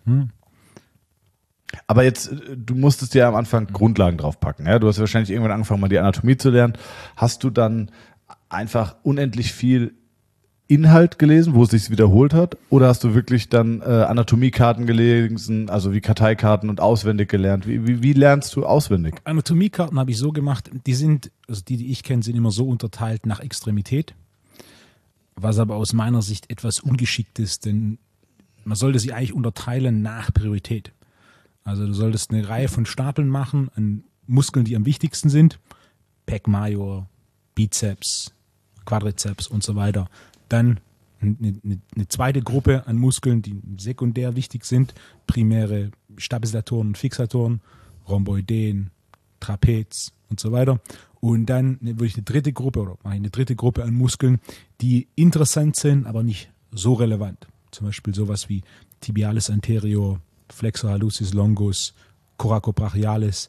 Aber jetzt, du musstest ja am Anfang Grundlagen draufpacken. Ja? Du hast wahrscheinlich irgendwann angefangen, mal die Anatomie zu lernen. Hast du dann einfach unendlich viel Inhalt gelesen, wo es sich wiederholt hat? Oder hast du wirklich dann Anatomiekarten gelesen, also wie Karteikarten, und auswendig gelernt? Wie lernst du auswendig? Anatomiekarten habe ich so gemacht, die ich kenne, sind immer so unterteilt nach Extremität, was aber aus meiner Sicht etwas ungeschickt ist, denn man sollte sie eigentlich unterteilen nach Priorität. Also du solltest eine Reihe von Stapeln machen an Muskeln, die am wichtigsten sind. Pec Major, Bizeps, Quadrizeps und so weiter. Dann eine zweite Gruppe an Muskeln, die sekundär wichtig sind. Primäre Stabilisatoren und Fixatoren, Rhomboideen, Trapez und so weiter. Und dann mache ich eine dritte Gruppe an Muskeln, die interessant sind, aber nicht so relevant. Zum Beispiel sowas wie Tibialis anterior, Flexor hallucis longus, Coracobrachialis.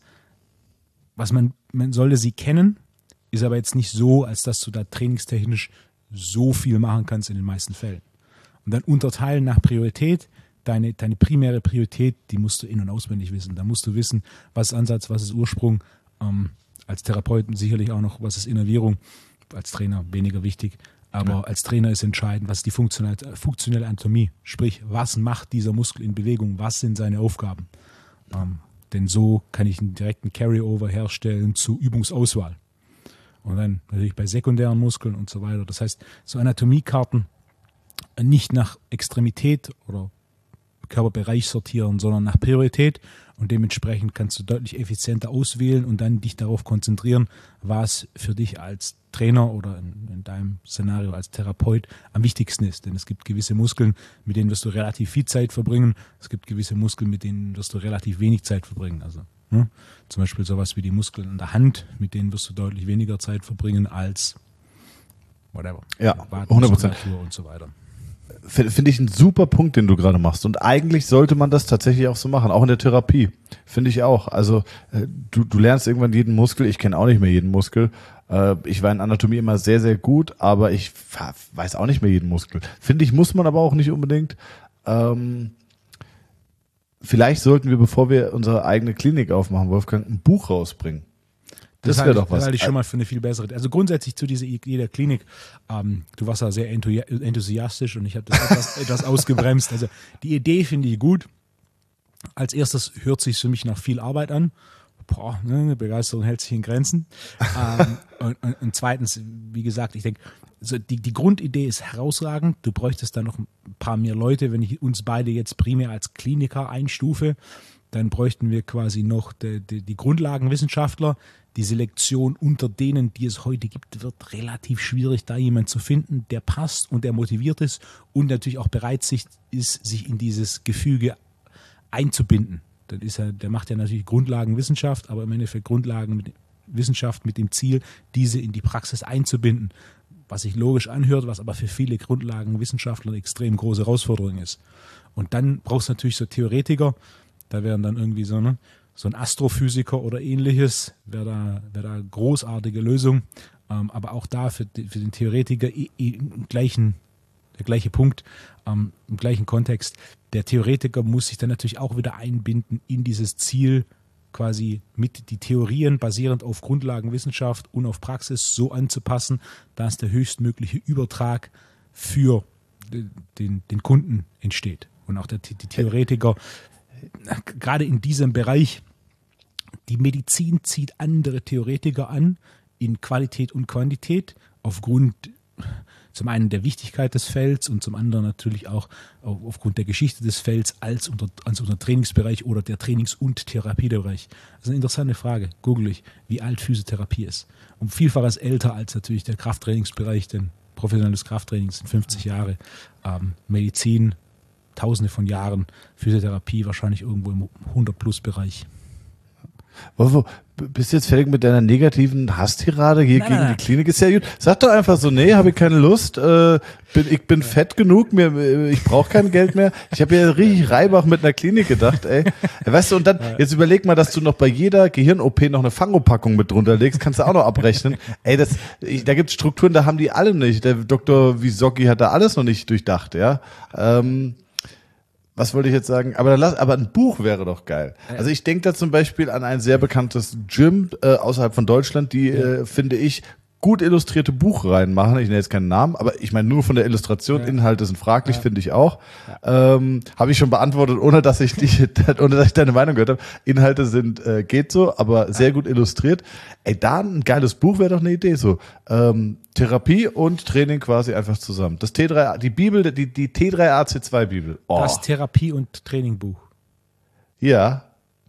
Man sollte sie kennen, ist aber jetzt nicht so, als dass du da trainingstechnisch so viel machen kannst in den meisten Fällen. Und dann unterteilen nach Priorität. Deine primäre Priorität, die musst du in- und auswendig wissen. Da musst du wissen, was ist Ansatz, was ist Ursprung. Als Therapeuten sicherlich auch noch, was ist Innervierung. Als Trainer weniger wichtig. Aber als Trainer ist entscheidend, was ist die funktionelle Anatomie. Sprich, was macht dieser Muskel in Bewegung? Was sind seine Aufgaben? Denn so kann ich einen direkten Carryover herstellen zu Übungsauswahl. Und dann natürlich bei sekundären Muskeln und so weiter. Das heißt, so Anatomiekarten nicht nach Extremität oder Körperbereich sortieren, sondern nach Priorität. Und dementsprechend kannst du deutlich effizienter auswählen und dann dich darauf konzentrieren, was für dich als Trainer oder in deinem Szenario als Therapeut am wichtigsten ist. Denn es gibt gewisse Muskeln, mit denen wirst du relativ viel Zeit verbringen. Es gibt gewisse Muskeln, mit denen wirst du relativ wenig Zeit verbringen. Also zum Beispiel sowas wie die Muskeln an der Hand, mit denen wirst du deutlich weniger Zeit verbringen als whatever. Ja, 100%. Und so weiter. Finde ich einen super Punkt, den du gerade machst. Und eigentlich sollte man das tatsächlich auch so machen, auch in der Therapie. Finde ich auch. Also du lernst irgendwann jeden Muskel. Ich kenne auch nicht mehr jeden Muskel. Ich war in Anatomie immer sehr, sehr gut, aber ich weiß auch nicht mehr jeden Muskel. Finde ich, muss man aber auch nicht unbedingt. Vielleicht sollten wir, bevor wir unsere eigene Klinik aufmachen, Wolfgang, ein Buch rausbringen. Das wäre doch was. Das halte ich schon mal für eine viel bessere. Also grundsätzlich zu dieser Idee der Klinik, du warst ja sehr enthusiastisch und ich habe das etwas ausgebremst. Also die Idee finde ich gut. Als erstes hört sich für mich nach viel Arbeit an. Eine Begeisterung hält sich in Grenzen. Und zweitens, wie gesagt, ich denke, also die Grundidee ist herausragend. Du bräuchtest dann noch ein paar mehr Leute. Wenn ich uns beide jetzt primär als Kliniker einstufe, dann bräuchten wir quasi noch die Grundlagenwissenschaftler. Die Selektion unter denen, die es heute gibt, wird relativ schwierig, da jemanden zu finden, der passt und der motiviert ist und natürlich auch bereit ist, sich in dieses Gefüge einzubinden. Der macht ja natürlich Grundlagenwissenschaft, aber im Endeffekt Grundlagenwissenschaft mit dem Ziel, diese in die Praxis einzubinden. Was sich logisch anhört, was aber für viele Grundlagenwissenschaftler eine extrem große Herausforderung ist. Und dann brauchst du natürlich so Theoretiker, da wären dann irgendwie so ein Astrophysiker oder ähnliches, wäre da großartige Lösung. Aber auch da für den Theoretiker der gleiche Punkt, im gleichen Kontext. Der Theoretiker muss sich dann natürlich auch wieder einbinden in dieses Ziel, quasi mit die Theorien basierend auf Grundlagenwissenschaft und auf Praxis so anzupassen, dass der höchstmögliche Übertrag für den Kunden entsteht. Und auch die Theoretiker, gerade in diesem Bereich, die Medizin zieht andere Theoretiker an in Qualität und Quantität aufgrund zum einen der Wichtigkeit des Felds und zum anderen natürlich auch aufgrund der Geschichte des Felds als unser Trainingsbereich oder der Trainings- und Therapiebereich. Das ist eine interessante Frage. Google ich, wie alt Physiotherapie ist. Und vielfaches älter als natürlich der Krafttrainingsbereich, denn professionelles Krafttraining sind 50 Jahre. Medizin, Tausende von Jahren. Physiotherapie wahrscheinlich irgendwo im 100-Plus-Bereich. Wolfo, bist du jetzt fertig mit deiner negativen Hasstirade hier gegen die Klinik? Ist ja gut. Sag doch einfach so, nee, habe ich keine Lust, ich bin fett genug, ich brauche kein Geld mehr. Ich habe ja richtig Reibach mit einer Klinik gedacht, ey. Weißt du, und dann, jetzt überleg mal, dass du noch bei jeder Gehirn-OP noch eine Fangopackung mit drunter legst, kannst du auch noch abrechnen. Ey, da gibt's Strukturen, da haben die alle nicht. Der Dr. Wisocki hat da alles noch nicht durchdacht, ja. Was wollte ich jetzt sagen? Aber ein Buch wäre doch geil. Also ich denke da zum Beispiel an ein sehr bekanntes Gym außerhalb von Deutschland, die, finde ich, gut illustrierte Buchreihen machen. Ich nenne jetzt keinen Namen, aber ich meine nur von der Illustration. Inhalte sind fraglich, finde ich auch. Habe ich schon beantwortet, ohne dass ich deine Meinung gehört habe. Inhalte sind geht so, aber sehr gut illustriert. Ey, da ein geiles Buch wäre doch eine Idee. So Therapie und Training quasi einfach zusammen. Das T3, die Bibel, die T3AC2 Bibel. Oh. Das Therapie- und Trainingbuch. Ja.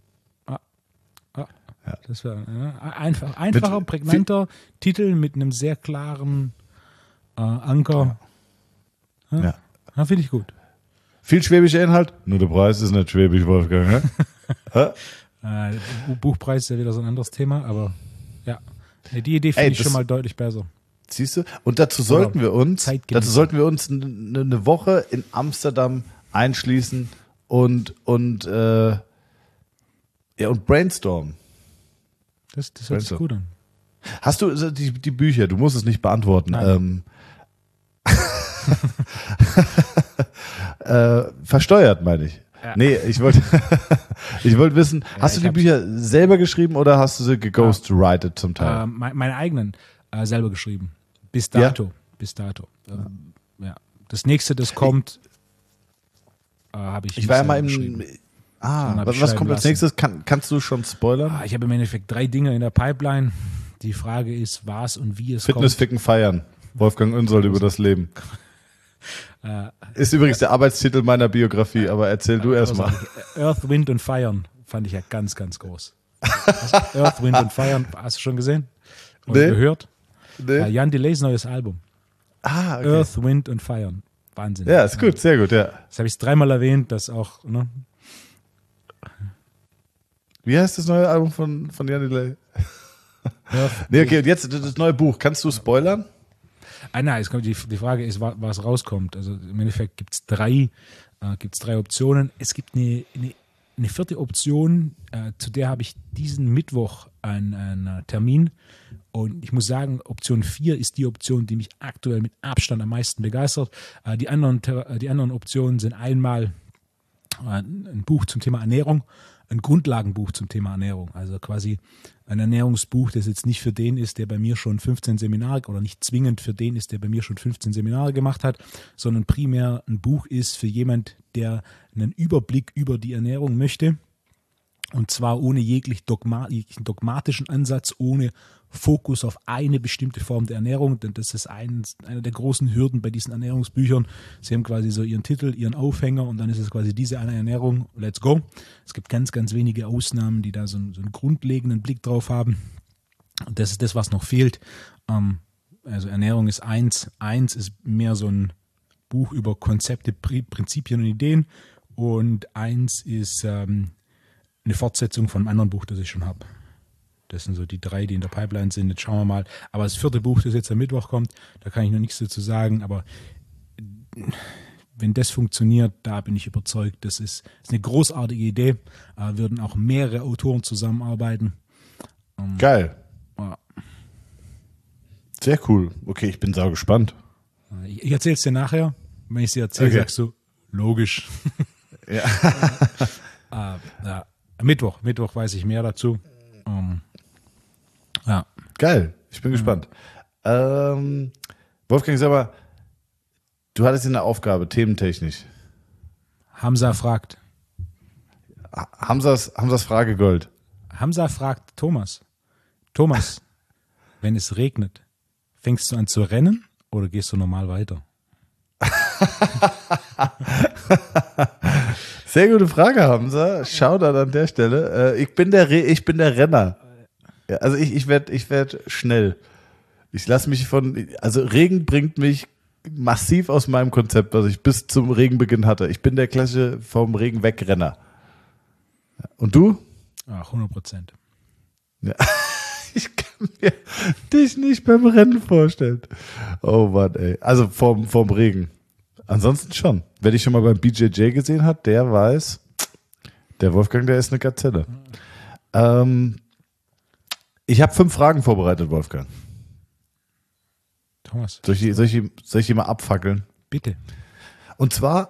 Ja. Das wäre einfacher, prägnanter Titel mit einem sehr klaren Anker. Ja, finde ich gut. Viel schwäbischer Inhalt, nur der Preis ist nicht schwäbisch, Wolfgang. Buchpreis ist ja wieder so ein anderes Thema, aber ja, die Idee finde ich schon mal deutlich besser. Siehst du? Und dazu sollten wir uns eine Woche in Amsterdam einschließen und brainstormen. Das hört sich gut an. Hast du die Bücher, du musst es nicht beantworten, versteuert, meine ich. Ja. Nee, ich wollte wissen, hast du die Bücher selber geschrieben oder hast du sie geghostwrited zum Teil? Meine eigenen selber geschrieben. Bis dato. Ja. Das nächste, das kommt, habe ich. Ich war ja mal was kommt als nächstes? Kannst du schon spoilern? Ich habe im Endeffekt 3 Dinge in der Pipeline. Die Frage ist, was und wie es Fitness, kommt. Ficken, Feiern. Wolfgang Unsold über das Leben. Ist übrigens der Arbeitstitel meiner Biografie, aber erzähl du erst mal. Earth, Wind und Feiern fand ich ja ganz, ganz groß. Earth, Wind und Feiern, hast du schon gesehen? Oder gehört? Nee. Jan Delays neues Album. Okay. Earth, Wind und Feiern. Wahnsinn. Ja, ist gut, sehr gut, ja. Das habe ich 3-mal erwähnt, das auch, ne? Wie heißt das neue Album von Jan Delay? Nee, okay, und jetzt das neue Buch. Kannst du spoilern? Nein, die Frage ist, was rauskommt. Also im Endeffekt gibt es 3 Optionen. Es gibt eine eine vierte Option, zu der habe ich diesen Mittwoch einen Termin. Und ich muss sagen, Option 4 ist die Option, die mich aktuell mit Abstand am meisten begeistert. Die anderen Optionen sind einmal ein Buch zum Thema Ernährung, ein Grundlagenbuch zum Thema Ernährung. Also quasi ein Ernährungsbuch, das jetzt nicht für den ist, der bei mir schon 15 Seminare oder nicht zwingend für den ist, der bei mir schon 15 Seminare gemacht hat, sondern primär ein Buch ist für jemand, der einen Überblick über die Ernährung möchte. Und zwar ohne jeglichen dogmatischen Ansatz, ohne Fokus auf eine bestimmte Form der Ernährung. Denn das ist einer der großen Hürden bei diesen Ernährungsbüchern. Sie haben quasi so ihren Titel, ihren Aufhänger und dann ist es quasi diese eine Ernährung. Let's go. Es gibt ganz, ganz wenige Ausnahmen, die da so einen grundlegenden Blick drauf haben. Und das ist das, was noch fehlt. Also Ernährung ist eins. Eins ist mehr so ein Buch über Konzepte, Prinzipien und Ideen. Und eins ist eine Fortsetzung von einem anderen Buch, das ich schon habe. Das sind so die 3, die in der Pipeline sind. Jetzt schauen wir mal. Aber das 4. Buch, das jetzt am Mittwoch kommt, da kann ich noch nichts dazu sagen. Aber wenn das funktioniert, da bin ich überzeugt, das ist eine großartige Idee. Würden auch mehrere Autoren zusammenarbeiten. Geil. Ja. Sehr cool. Okay, ich bin sau gespannt. Ich erzähle es dir nachher. Wenn ich es dir erzähle, sagst du, logisch. Ja. Ja. Mittwoch weiß ich mehr dazu. Ja. Geil, ich bin gespannt. Wolfgang, sag mal, du hattest eine Aufgabe, thementechnisch. Hamza fragt. Hamzas Frage Gold. Hamza fragt Thomas. Thomas, wenn es regnet, fängst du an zu rennen oder gehst du normal weiter? Sehr gute Frage, Hamza. Shoutout an der Stelle. Ich bin der Renner. Ja, also ich werd schnell. Ich lasse mich also Regen bringt mich massiv aus meinem Konzept, was ich bis zum Regenbeginn hatte. Ich bin der klassische vom Regen wegrenner. Und du? Ach, 100%. Ja. Ich kann mir dich nicht beim Rennen vorstellen. Oh Mann, ey. Also vom Regen. Ansonsten schon. Wer dich schon mal beim BJJ gesehen hat, der weiß, der Wolfgang, der ist eine Gazelle. Ich habe 5 Fragen vorbereitet, Wolfgang. Thomas. Soll ich die mal abfackeln? Bitte. Und zwar,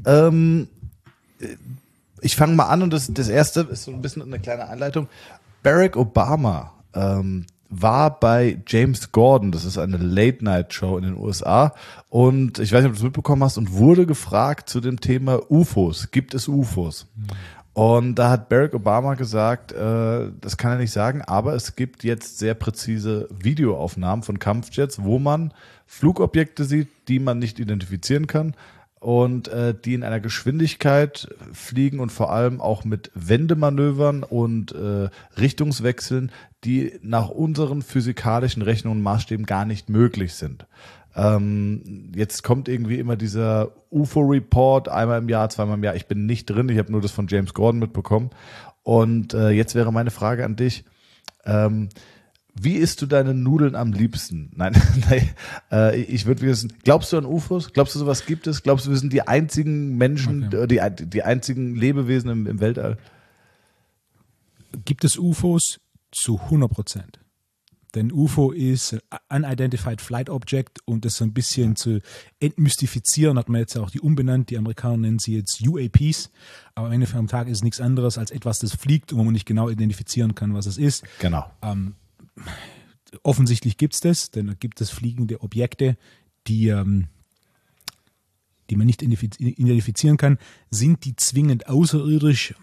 ich fange mal an und das erste ist so ein bisschen eine kleine Einleitung. Barack Obama war bei James Corden, das ist eine Late-Night-Show in den USA und ich weiß nicht, ob du es mitbekommen hast und wurde gefragt zu dem Thema UFOs. Gibt es UFOs? Und da hat Barack Obama gesagt, das kann er nicht sagen, aber es gibt jetzt sehr präzise Videoaufnahmen von Kampfjets, wo man Flugobjekte sieht, die man nicht identifizieren kann und die in einer Geschwindigkeit fliegen und vor allem auch mit Wendemanövern und Richtungswechseln, die nach unseren physikalischen Rechnungen und Maßstäben gar nicht möglich sind. Jetzt kommt irgendwie immer dieser UFO-Report, einmal im Jahr, zweimal im Jahr. Ich bin nicht drin, ich habe nur das von James Corden mitbekommen. Und jetzt wäre meine Frage an dich. Wie isst du deine Nudeln am liebsten? Nein, ich würde wissen, glaubst du an UFOs? Glaubst du, sowas gibt es? Glaubst du, wir sind die einzigen Menschen, okay, die einzigen Lebewesen im Weltall? Gibt es UFOs? Zu 100%. Denn UFO ist Unidentified Flight Object und das so ein bisschen zu entmystifizieren, hat man jetzt auch die umbenannt. Die Amerikaner nennen sie jetzt UAPs. Aber am Ende vom Tag ist es nichts anderes als etwas, das fliegt und wo man nicht genau identifizieren kann, was es ist. Genau. Offensichtlich gibt es das, denn da gibt es fliegende Objekte, die man nicht identifizieren kann. Sind die zwingend außerirdisch?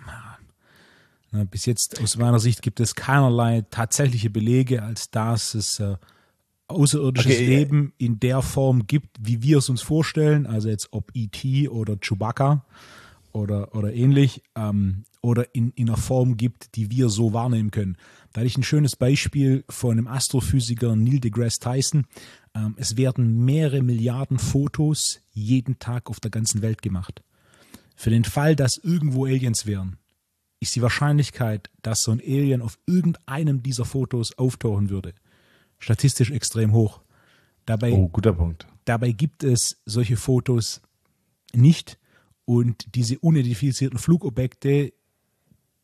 Bis jetzt aus meiner Sicht gibt es keinerlei tatsächliche Belege, als dass es außerirdisches Leben in der Form gibt, wie wir es uns vorstellen. Also jetzt ob E.T. oder Chewbacca oder ähnlich oder in einer Form gibt, die wir so wahrnehmen können. Da hatte ich ein schönes Beispiel von dem Astrophysiker Neil deGrasse Tyson. Es werden mehrere Milliarden Fotos jeden Tag auf der ganzen Welt gemacht. Für den Fall, dass irgendwo Aliens wären, ist die Wahrscheinlichkeit, dass so ein Alien auf irgendeinem dieser Fotos auftauchen würde, statistisch extrem hoch. Guter Punkt. Dabei gibt es solche Fotos nicht und diese unidentifizierten Flugobjekte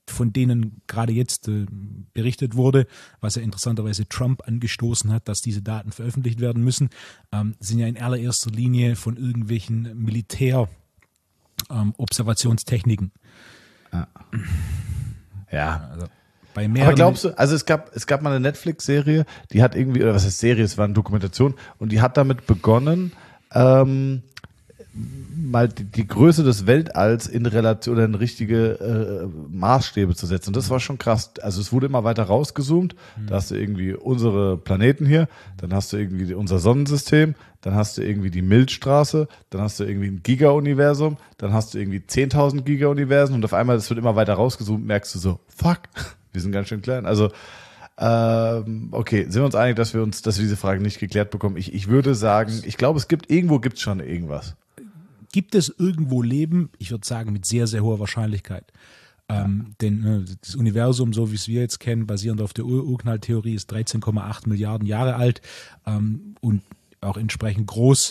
von denen gerade jetzt berichtet wurde, was ja interessanterweise Trump angestoßen hat, dass diese Daten veröffentlicht werden müssen, sind ja in allererster Linie von irgendwelchen Militär-Observationstechniken. Ja. Also bei mehreren, aber glaubst du, also es gab mal eine Netflix-Serie, die hat irgendwie, oder was heißt Serie, es war eine Dokumentation, und die hat damit begonnen, mal die Größe des Weltalls in Relation oder in richtige Maßstäbe zu setzen. Und das war schon krass. Also es wurde immer weiter rausgezoomt. Da hast du irgendwie unsere Planeten hier, dann hast du irgendwie unser Sonnensystem, dann hast du irgendwie die Milchstraße, dann hast du irgendwie ein Giga-Universum, dann hast du irgendwie 10.000 Giga-Universen und auf einmal, das wird immer weiter rausgezoomt, merkst du so, fuck, wir sind ganz schön klein. Also okay, sind wir uns einig, dass wir diese Frage nicht geklärt bekommen? Ich würde sagen, ich glaube, irgendwo gibt es schon irgendwas. Gibt es irgendwo Leben? Ich würde sagen, mit sehr, sehr hoher Wahrscheinlichkeit. Denn das Universum, so wie es wir jetzt kennen, basierend auf der Urknalltheorie, ist 13,8 Milliarden Jahre alt und auch entsprechend groß.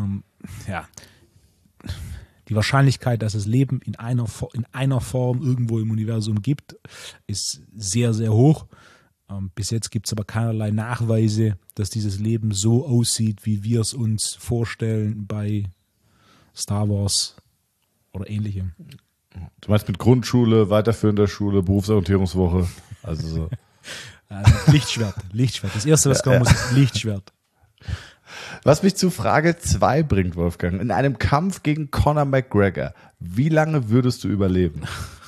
Die Wahrscheinlichkeit, dass es Leben in einer Form irgendwo im Universum gibt, ist sehr, sehr hoch. Bis jetzt gibt es aber keinerlei Nachweise, dass dieses Leben so aussieht, wie wir es uns vorstellen bei Star Wars oder ähnlichem. Du meinst mit Grundschule, weiterführender Schule, Berufsorientierungswoche, also so. Lichtschwert. Das erste, was kommen muss, ist Lichtschwert. Was mich zu Frage 2 bringt, Wolfgang. In einem Kampf gegen Conor McGregor, wie lange würdest du überleben?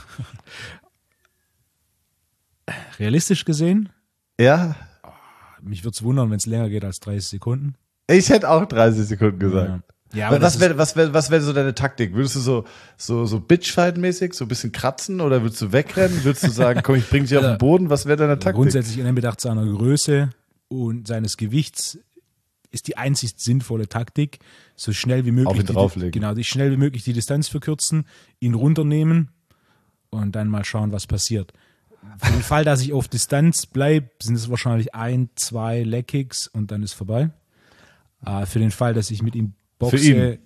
Realistisch gesehen? Ja. Mich würde es wundern, wenn es länger geht als 30 Sekunden. Ich hätte auch 30 Sekunden gesagt. Ja. Ja, aber was wäre so deine Taktik? Würdest du so Bitchfight-mäßig so ein bisschen kratzen oder würdest du wegrennen? Würdest du sagen, komm, ich bring dich auf den Boden? Was wäre deine Taktik? Grundsätzlich in Anbetracht seiner Größe und seines Gewichts ist die einzig sinnvolle Taktik, so schnell wie möglich auf ihn drauflegen. schnell wie möglich die Distanz verkürzen, ihn runternehmen und dann mal schauen, was passiert. Für den Fall, dass ich auf Distanz bleibe, sind es wahrscheinlich 1, 2 Leg-Kicks und dann ist vorbei. Für den Fall, dass ich mit ihm boxe,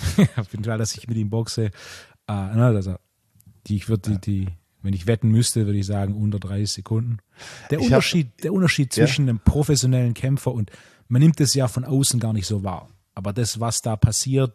wenn ich wetten müsste, würde ich sagen, unter 30 Sekunden. Der Unterschied zwischen einem professionellen Kämpfer und man nimmt es ja von außen gar nicht so wahr. Aber das, was da passiert,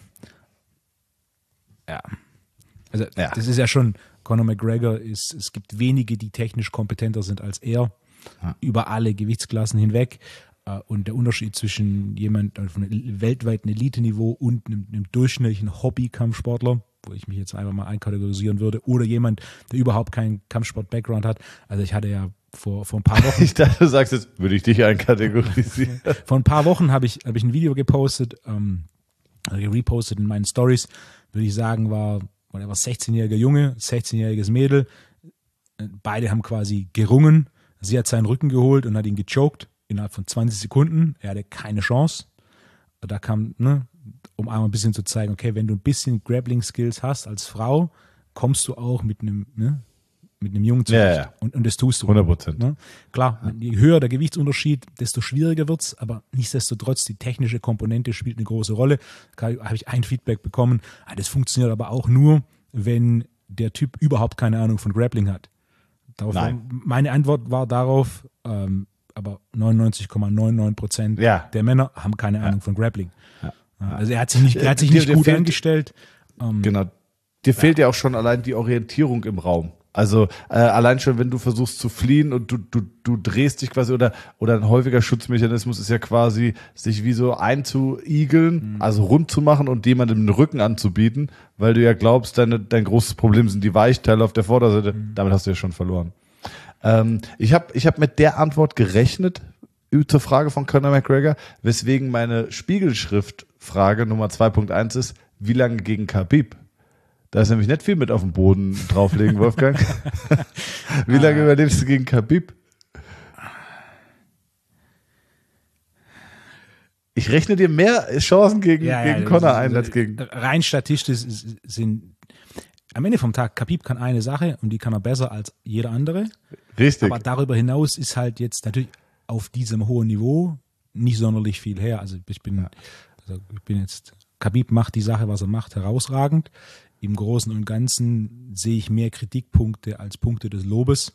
das ist ja schon, Conor McGregor es gibt wenige, die technisch kompetenter sind als er, über alle Gewichtsklassen hinweg. Und der Unterschied zwischen jemand von einem weltweiten Elite-Niveau und einem durchschnittlichen Hobby-Kampfsportler, wo ich mich jetzt einfach mal einkategorisieren würde, oder jemand, der überhaupt keinen Kampfsport-Background hat. Also ich hatte ja vor ein paar Wochen... Ich dachte, du sagst jetzt, würde ich dich einkategorisieren. Vor ein paar Wochen habe ich ein Video gepostet, repostet in meinen Stories, würde ich sagen, war 16-jähriger Junge, 16-jähriges Mädel. Beide haben quasi gerungen. Sie hat seinen Rücken geholt und hat ihn gechoked. Innerhalb von 20 Sekunden, er hatte keine Chance. Da kam, um einmal ein bisschen zu zeigen, okay, wenn du ein bisschen Grappling-Skills hast als Frau, kommst du auch mit einem Jungen zurecht. Ja. Und das tust du. 100%. Ne? Klar, je höher der Gewichtsunterschied, desto schwieriger wird es, aber nichtsdestotrotz, die technische Komponente spielt eine große Rolle. Da habe ich ein Feedback bekommen, das funktioniert aber auch nur, wenn der Typ überhaupt keine Ahnung von Grappling hat. Meine Antwort war darauf, aber 99,99% der Männer haben keine Ahnung von Grappling. Ja. Also er hat sich nicht gut angestellt. Genau. Dir fehlt ja auch schon allein die Orientierung im Raum. Also allein schon, wenn du versuchst zu fliehen und du drehst dich quasi oder ein häufiger Schutzmechanismus ist ja quasi, sich wie so einzuigeln, also rund zu machen und jemandem den Rücken anzubieten, weil du ja glaubst, dein großes Problem sind die Weichteile auf der Vorderseite. Damit hast du ja schon verloren. Ich hab mit der Antwort gerechnet zur Frage von Conor McGregor, weswegen meine Spiegelschriftfrage Nummer 2.1 ist, wie lange gegen Khabib? Da ist nämlich nicht viel mit auf den Boden drauflegen, Wolfgang. Wie lange überlebst du gegen Khabib? Ich rechne dir mehr Chancen gegen Conor ein als gegen... Rein statistisch sind am Ende vom Tag, Khabib kann eine Sache und die kann er besser als jeder andere. Richtig. Aber darüber hinaus ist halt jetzt natürlich auf diesem hohen Niveau nicht sonderlich viel her. Also ich bin jetzt, Khabib macht die Sache, was er macht, herausragend. im Großen und Ganzen sehe ich mehr Kritikpunkte als Punkte des Lobes.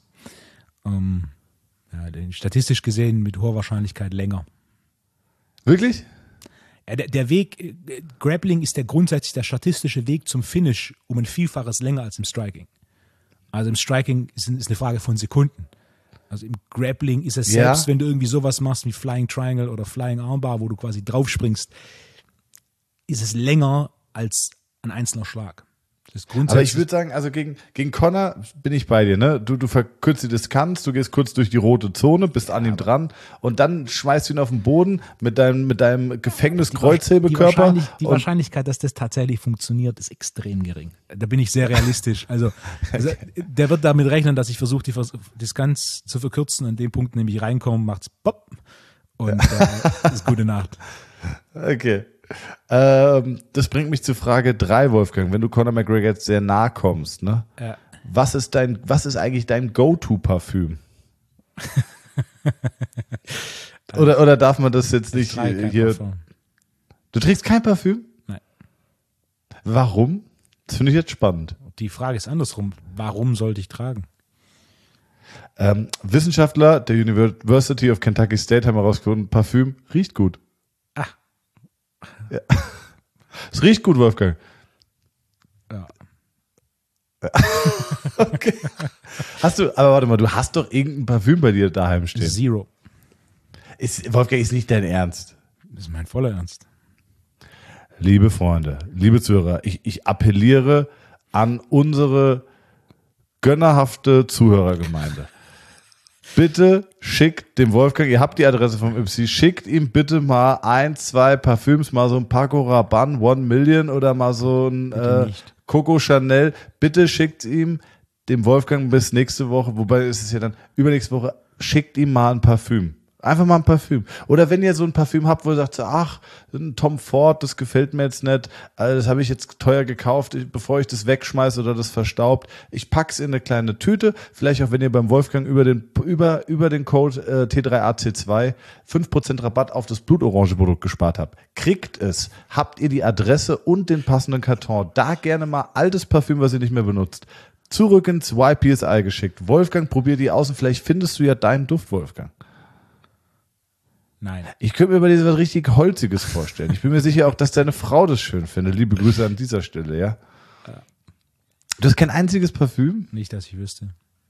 Statistisch gesehen mit hoher Wahrscheinlichkeit länger. Wirklich? Ja, der Weg, Grappling ist grundsätzlich der statistische Weg zum Finish um ein Vielfaches länger als im Striking. Also im Striking ist eine Frage von Sekunden. Also im Grappling ist es selbst, wenn du irgendwie sowas machst wie Flying Triangle oder Flying Armbar, wo du quasi draufspringst, ist es länger als ein einzelner Schlag. Aber ich würde sagen, also gegen Conor bin ich bei dir, ne? Du verkürzt die Distanz, du gehst kurz durch die rote Zone, bist an ihm dran und dann schmeißt du ihn auf den Boden mit deinem Gefängnis-Kreuzhebekörper. Die Wahrscheinlichkeit, dass das tatsächlich funktioniert, ist extrem gering. Da bin ich sehr realistisch. Also der wird damit rechnen, dass ich versuche, die Distanz zu verkürzen. An dem Punkt nämlich reinkommen, macht's pop und ist gute Nacht. Okay. Das bringt mich zu Frage 3, Wolfgang. Wenn du Conor McGregor jetzt sehr nah kommst, ne? Ja. Was ist eigentlich dein Go-To-Parfüm? oder darf man das jetzt nicht hier? Parfüm. Du trägst kein Parfüm? Nein. Warum? Das finde ich jetzt spannend. Die Frage ist andersrum. Warum sollte ich tragen? Wissenschaftler der University of Kentucky State haben herausgefunden, Parfüm riecht gut. Ja. Es riecht gut, Wolfgang. Ja. Okay. Aber warte mal, du hast doch irgendein Parfüm bei dir daheim stehen. Zero. Wolfgang, ist nicht dein Ernst. Das ist mein voller Ernst. Liebe Freunde, liebe Zuhörer, ich appelliere an unsere gönnerhafte Zuhörergemeinde. Bitte schickt dem Wolfgang, ihr habt die Adresse vom YPC, schickt ihm bitte mal 1, 2 Parfüms, mal so ein Paco Rabanne 1 Million oder mal so ein Coco Chanel. Bitte schickt ihm, dem Wolfgang bis nächste Woche, wobei ist es ja dann übernächste Woche, schickt ihm mal ein Parfüm. Einfach mal ein Parfüm. Oder wenn ihr so ein Parfüm habt, wo ihr sagt, ach, ein Tom Ford, das gefällt mir jetzt nicht, also das habe ich jetzt teuer gekauft, bevor ich das wegschmeiße oder das verstaubt. Ich pack's in eine kleine Tüte, vielleicht auch wenn ihr beim Wolfgang über den Code T3AC2 5% Rabatt auf das Blutorange-Produkt gespart habt. Kriegt es, habt ihr die Adresse und den passenden Karton. Da gerne mal altes Parfüm, was ihr nicht mehr benutzt, zurück ins YPSI geschickt. Wolfgang, probier die aus und vielleicht findest du ja deinen Duft, Wolfgang. Nein. Ich könnte mir bei dir was richtig Holziges vorstellen. Ich bin mir sicher auch, dass deine Frau das schön findet. Liebe Grüße an dieser Stelle, ja? Du hast kein einziges Parfüm? Nicht, dass ich wüsste.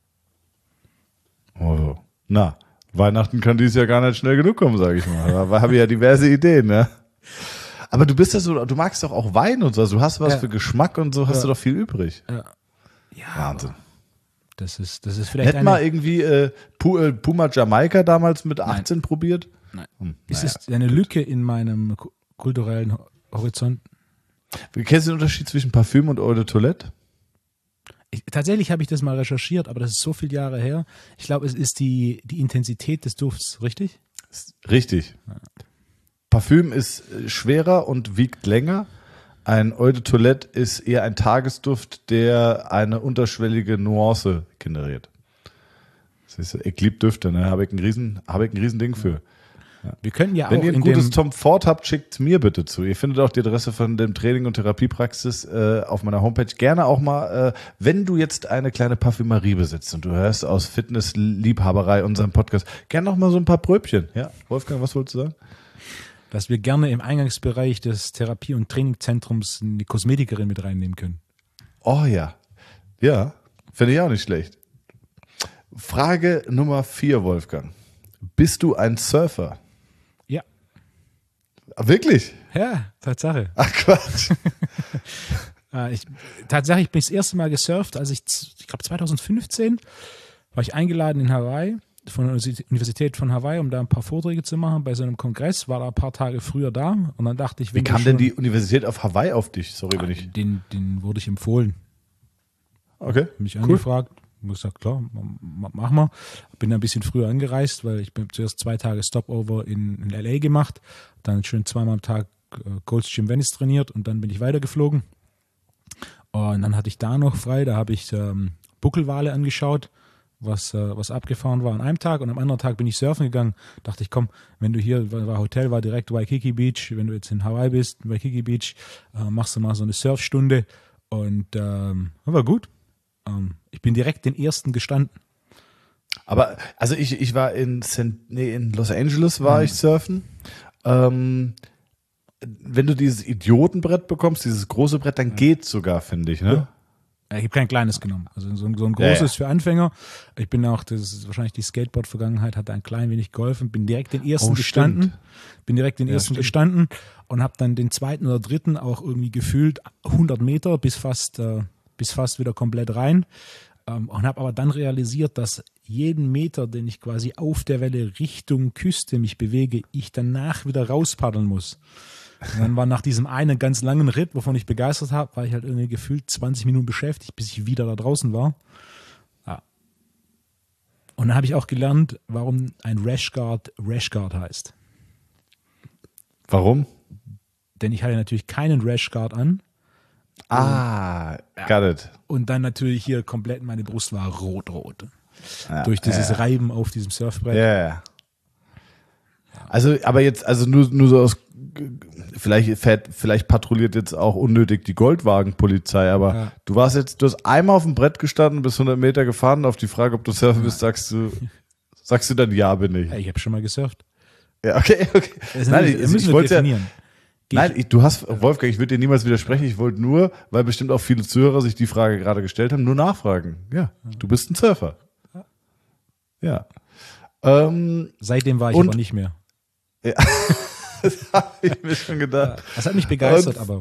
Oh, na, Weihnachten kann dieses Jahr gar nicht schnell genug kommen, sage ich mal. Da habe ich ja diverse Ideen, ne? Aber du bist ja so, du magst doch auch Wein und so. Also du hast was für Geschmack und so, hast du doch viel übrig. Ja. Wahnsinn. Das ist vielleicht Hätten mal irgendwie Puma Jamaika damals mit 18 probiert? Nein. Es ist eine Lücke in meinem kulturellen Horizont. Kennst du den Unterschied zwischen Parfüm und Eau de Toilette? Tatsächlich habe ich das mal recherchiert, aber das ist so viele Jahre her. Ich glaube, es ist die Intensität des Dufts, richtig? Richtig. Ja. Parfüm ist schwerer und wiegt länger. Ein Eau de Toilette ist eher ein Tagesduft, der eine unterschwellige Nuance generiert. Das ist, ich liebe Düfte, ne? Habe ich ein Riesending für. Ja. Wir können ja Wenn auch ihr ein gutes Tom Ford habt, schickt es mir bitte zu. Ihr findet auch die Adresse von dem Training- und Therapiepraxis auf meiner Homepage. Gerne auch mal, wenn du jetzt eine kleine Parfümerie besitzt und du hörst aus Fitnessliebhaberei unseren Podcast, gerne noch mal so ein paar Pröbchen. Ja, Wolfgang, was wolltest du sagen? Dass wir gerne im Eingangsbereich des Therapie- und Trainingzentrums eine Kosmetikerin mit reinnehmen können. Oh ja. Ja, finde ich auch nicht schlecht. Frage Nummer 4, Wolfgang. Bist du ein Surfer? Ja. Wirklich? Ja, Tatsache. Ach Quatsch. Tatsächlich bin ich das erste Mal gesurft, als ich glaube 2015 war ich eingeladen in Hawaii, von der Universität von Hawaii, um da ein paar Vorträge zu machen bei so einem Kongress, war da ein paar Tage früher da und dann dachte ich, wie kam denn die Universität auf Hawaii auf dich? Sorry, wenn ich... Den wurde ich empfohlen. Okay, mich angefragt. Ich habe gesagt, klar, machen wir. Bin ein bisschen früher angereist, weil ich bin zuerst 2 Tage Stopover in L.A. gemacht, dann schön 2-mal am Tag Gold's Gym Venice trainiert und dann bin ich weitergeflogen. Und dann hatte ich da noch frei, da habe ich Buckelwale angeschaut, was abgefahren war an einem Tag und am anderen Tag bin ich surfen gegangen. Dachte ich, komm, wenn du hier, Hotel war direkt Waikiki Beach, wenn du jetzt in Hawaii bist, Waikiki Beach, machst du mal so eine Surfstunde. Und war gut. Ich bin direkt den ersten gestanden. Aber, also ich war in Los Angeles war ich surfen. Wenn du dieses Idiotenbrett bekommst, dieses große Brett, dann geht's sogar, finde ich, ne? Ich habe kein kleines genommen. Also so ein großes für Anfänger. Ich bin auch, das ist wahrscheinlich die Skateboard-Vergangenheit, hat ein klein wenig geholfen. Bin direkt den ersten gestanden. Gestanden und habe dann den zweiten oder dritten auch irgendwie gefühlt 100 Meter bis fast wieder komplett rein. Und habe aber dann realisiert, dass jeden Meter, den ich quasi auf der Welle Richtung Küste mich bewege, ich danach wieder rauspaddeln muss. Und dann war nach diesem einen ganz langen Ritt, wovon ich begeistert habe, war ich halt irgendwie gefühlt 20 Minuten beschäftigt, bis ich wieder da draußen war. Ja. Und dann habe ich auch gelernt, warum ein Rashguard heißt. Warum? Denn ich hatte natürlich keinen Rashguard an. Got it. Und dann natürlich hier komplett meine Brust war rot. Durch dieses Reiben auf diesem Surfbrett. Ja. Also, aber jetzt, also nur so aus, vielleicht patrouilliert jetzt auch unnötig die Goldwagenpolizei, aber du hast einmal auf dem Brett gestanden, bis 100 Meter gefahren, auf die Frage, ob du surfen bist, sagst du dann, ja, bin ich. Ja, ich habe schon mal gesurft. Ja, okay. Nein, ich wollte definieren. Wolfgang, ich würde dir niemals widersprechen. Ich wollte nur, weil bestimmt auch viele Zuhörer sich die Frage gerade gestellt haben, nur nachfragen. Ja, du bist ein Surfer. Ja. Seitdem war ich aber nicht mehr. Ja, das habe ich mir schon gedacht. Das hat mich begeistert, aber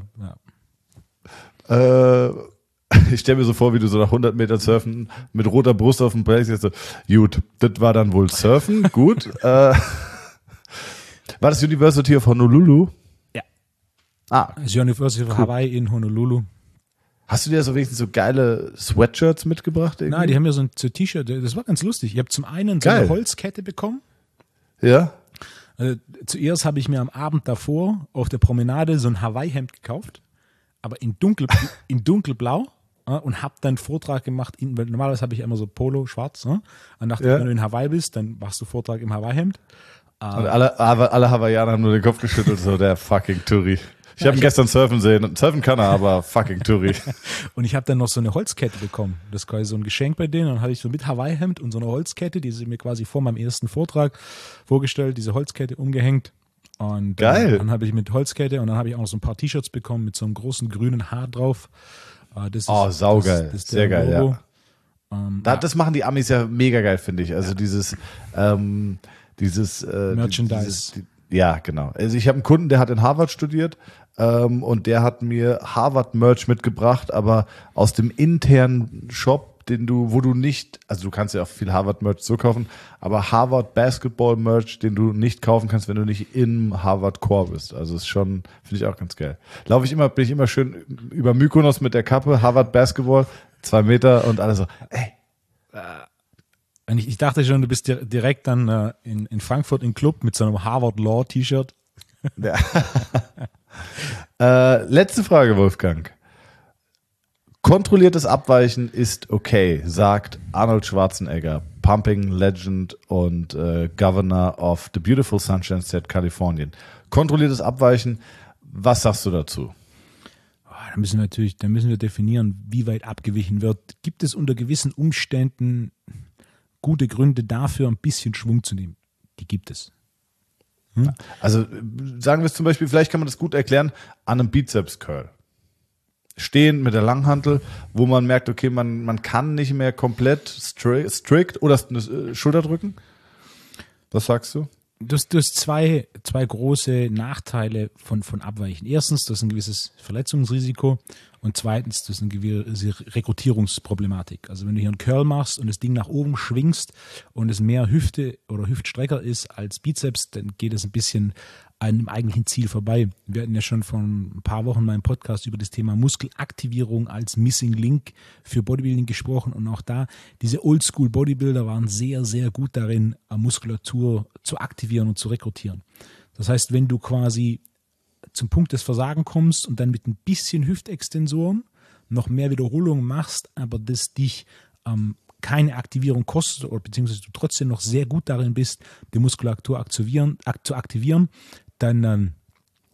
ja. Ich stelle mir so vor, wie du so nach 100 Metern surfen mit roter Brust auf dem Brett so, gut, das war dann wohl Surfen, gut. War das University of Honolulu? Ja. Das University of Hawaii in Honolulu. Hast du dir so wenigstens so geile Sweatshirts mitgebracht? Irgendwie? Nein, die haben ja so ein T-Shirt, das war ganz lustig. Ich habe zum einen so eine Holzkette bekommen. Ja. Also, zuerst habe ich mir am Abend davor auf der Promenade so ein Hawaii-Hemd gekauft, aber in dunkelblau und habe dann einen Vortrag gemacht. Weil normalerweise habe ich immer so Polo, schwarz. Und dachte, wenn du in Hawaii bist, dann machst du Vortrag im Hawaii-Hemd. Und alle Hawaiianer haben nur den Kopf geschüttelt, so der fucking Touri. Ich habe ihn gestern surfen sehen. Surfen kann er, aber fucking Touri. Und ich habe dann noch so eine Holzkette bekommen. Das ist quasi so ein Geschenk bei denen. Und dann hatte ich so mit Hawaii-Hemd und so eine Holzkette, die sie mir quasi vor meinem ersten Vortrag vorgestellt, diese Holzkette umgehängt. Und geil. Dann habe ich mit Holzkette und dann habe ich auch noch so ein paar T-Shirts bekommen mit so einem großen grünen Haar drauf. Das ist, saugeil. Das ist sehr geil, Logo. Ja. Das machen die Amis ja mega geil, finde ich. Also dieses Merchandise. Ja, genau. Also ich habe einen Kunden, der hat in Harvard studiert und der hat mir Harvard-Merch mitgebracht, aber aus dem internen Shop, wo du nicht, also du kannst ja auch viel Harvard-Merch so kaufen, aber Harvard-Basketball-Merch, den du nicht kaufen kannst, wenn du nicht im Harvard-Core bist. Also ist schon, finde ich auch ganz geil. Bin ich immer schön über Mykonos mit der Kappe, Harvard-Basketball, 2 Meter und alle so, ey. Ich dachte schon, du bist direkt dann in Frankfurt im Club mit so einem Harvard Law T-Shirt. Ja. Letzte Frage, Wolfgang. Kontrolliertes Abweichen ist okay, sagt Arnold Schwarzenegger, Pumping Legend und Governor of the Beautiful Sunshine State, Kalifornien. Kontrolliertes Abweichen, was sagst du dazu? Da müssen wir definieren, wie weit abgewichen wird. Gibt es unter gewissen Umständen gute Gründe dafür, ein bisschen Schwung zu nehmen? Die gibt es. Also sagen wir es zum Beispiel, vielleicht kann man das gut erklären, an einem Bizeps-Curl. Stehen mit der Langhantel, wo man merkt, okay, man kann nicht mehr komplett strict oder Schulter drücken. Was sagst du? Du hast zwei große Nachteile von Abweichen. Erstens, das ist ein gewisses Verletzungsrisiko und zweitens, das ist eine gewisse Rekrutierungsproblematik. Also wenn du hier einen Curl machst und das Ding nach oben schwingst und es mehr Hüfte oder Hüftstrecker ist als Bizeps, dann geht es ein bisschen an dem eigentlichen Ziel vorbei. Wir hatten ja schon vor ein paar Wochen mal im Podcast über das Thema Muskelaktivierung als Missing Link für Bodybuilding gesprochen und auch da, diese Oldschool Bodybuilder waren sehr, sehr gut darin, Muskulatur zu aktivieren und zu rekrutieren. Das heißt, wenn du quasi zum Punkt des Versagen kommst und dann mit ein bisschen Hüftextensoren noch mehr Wiederholungen machst, aber das dich keine Aktivierung kostet oder beziehungsweise du trotzdem noch sehr gut darin bist, die Muskulatur zu aktivieren, dann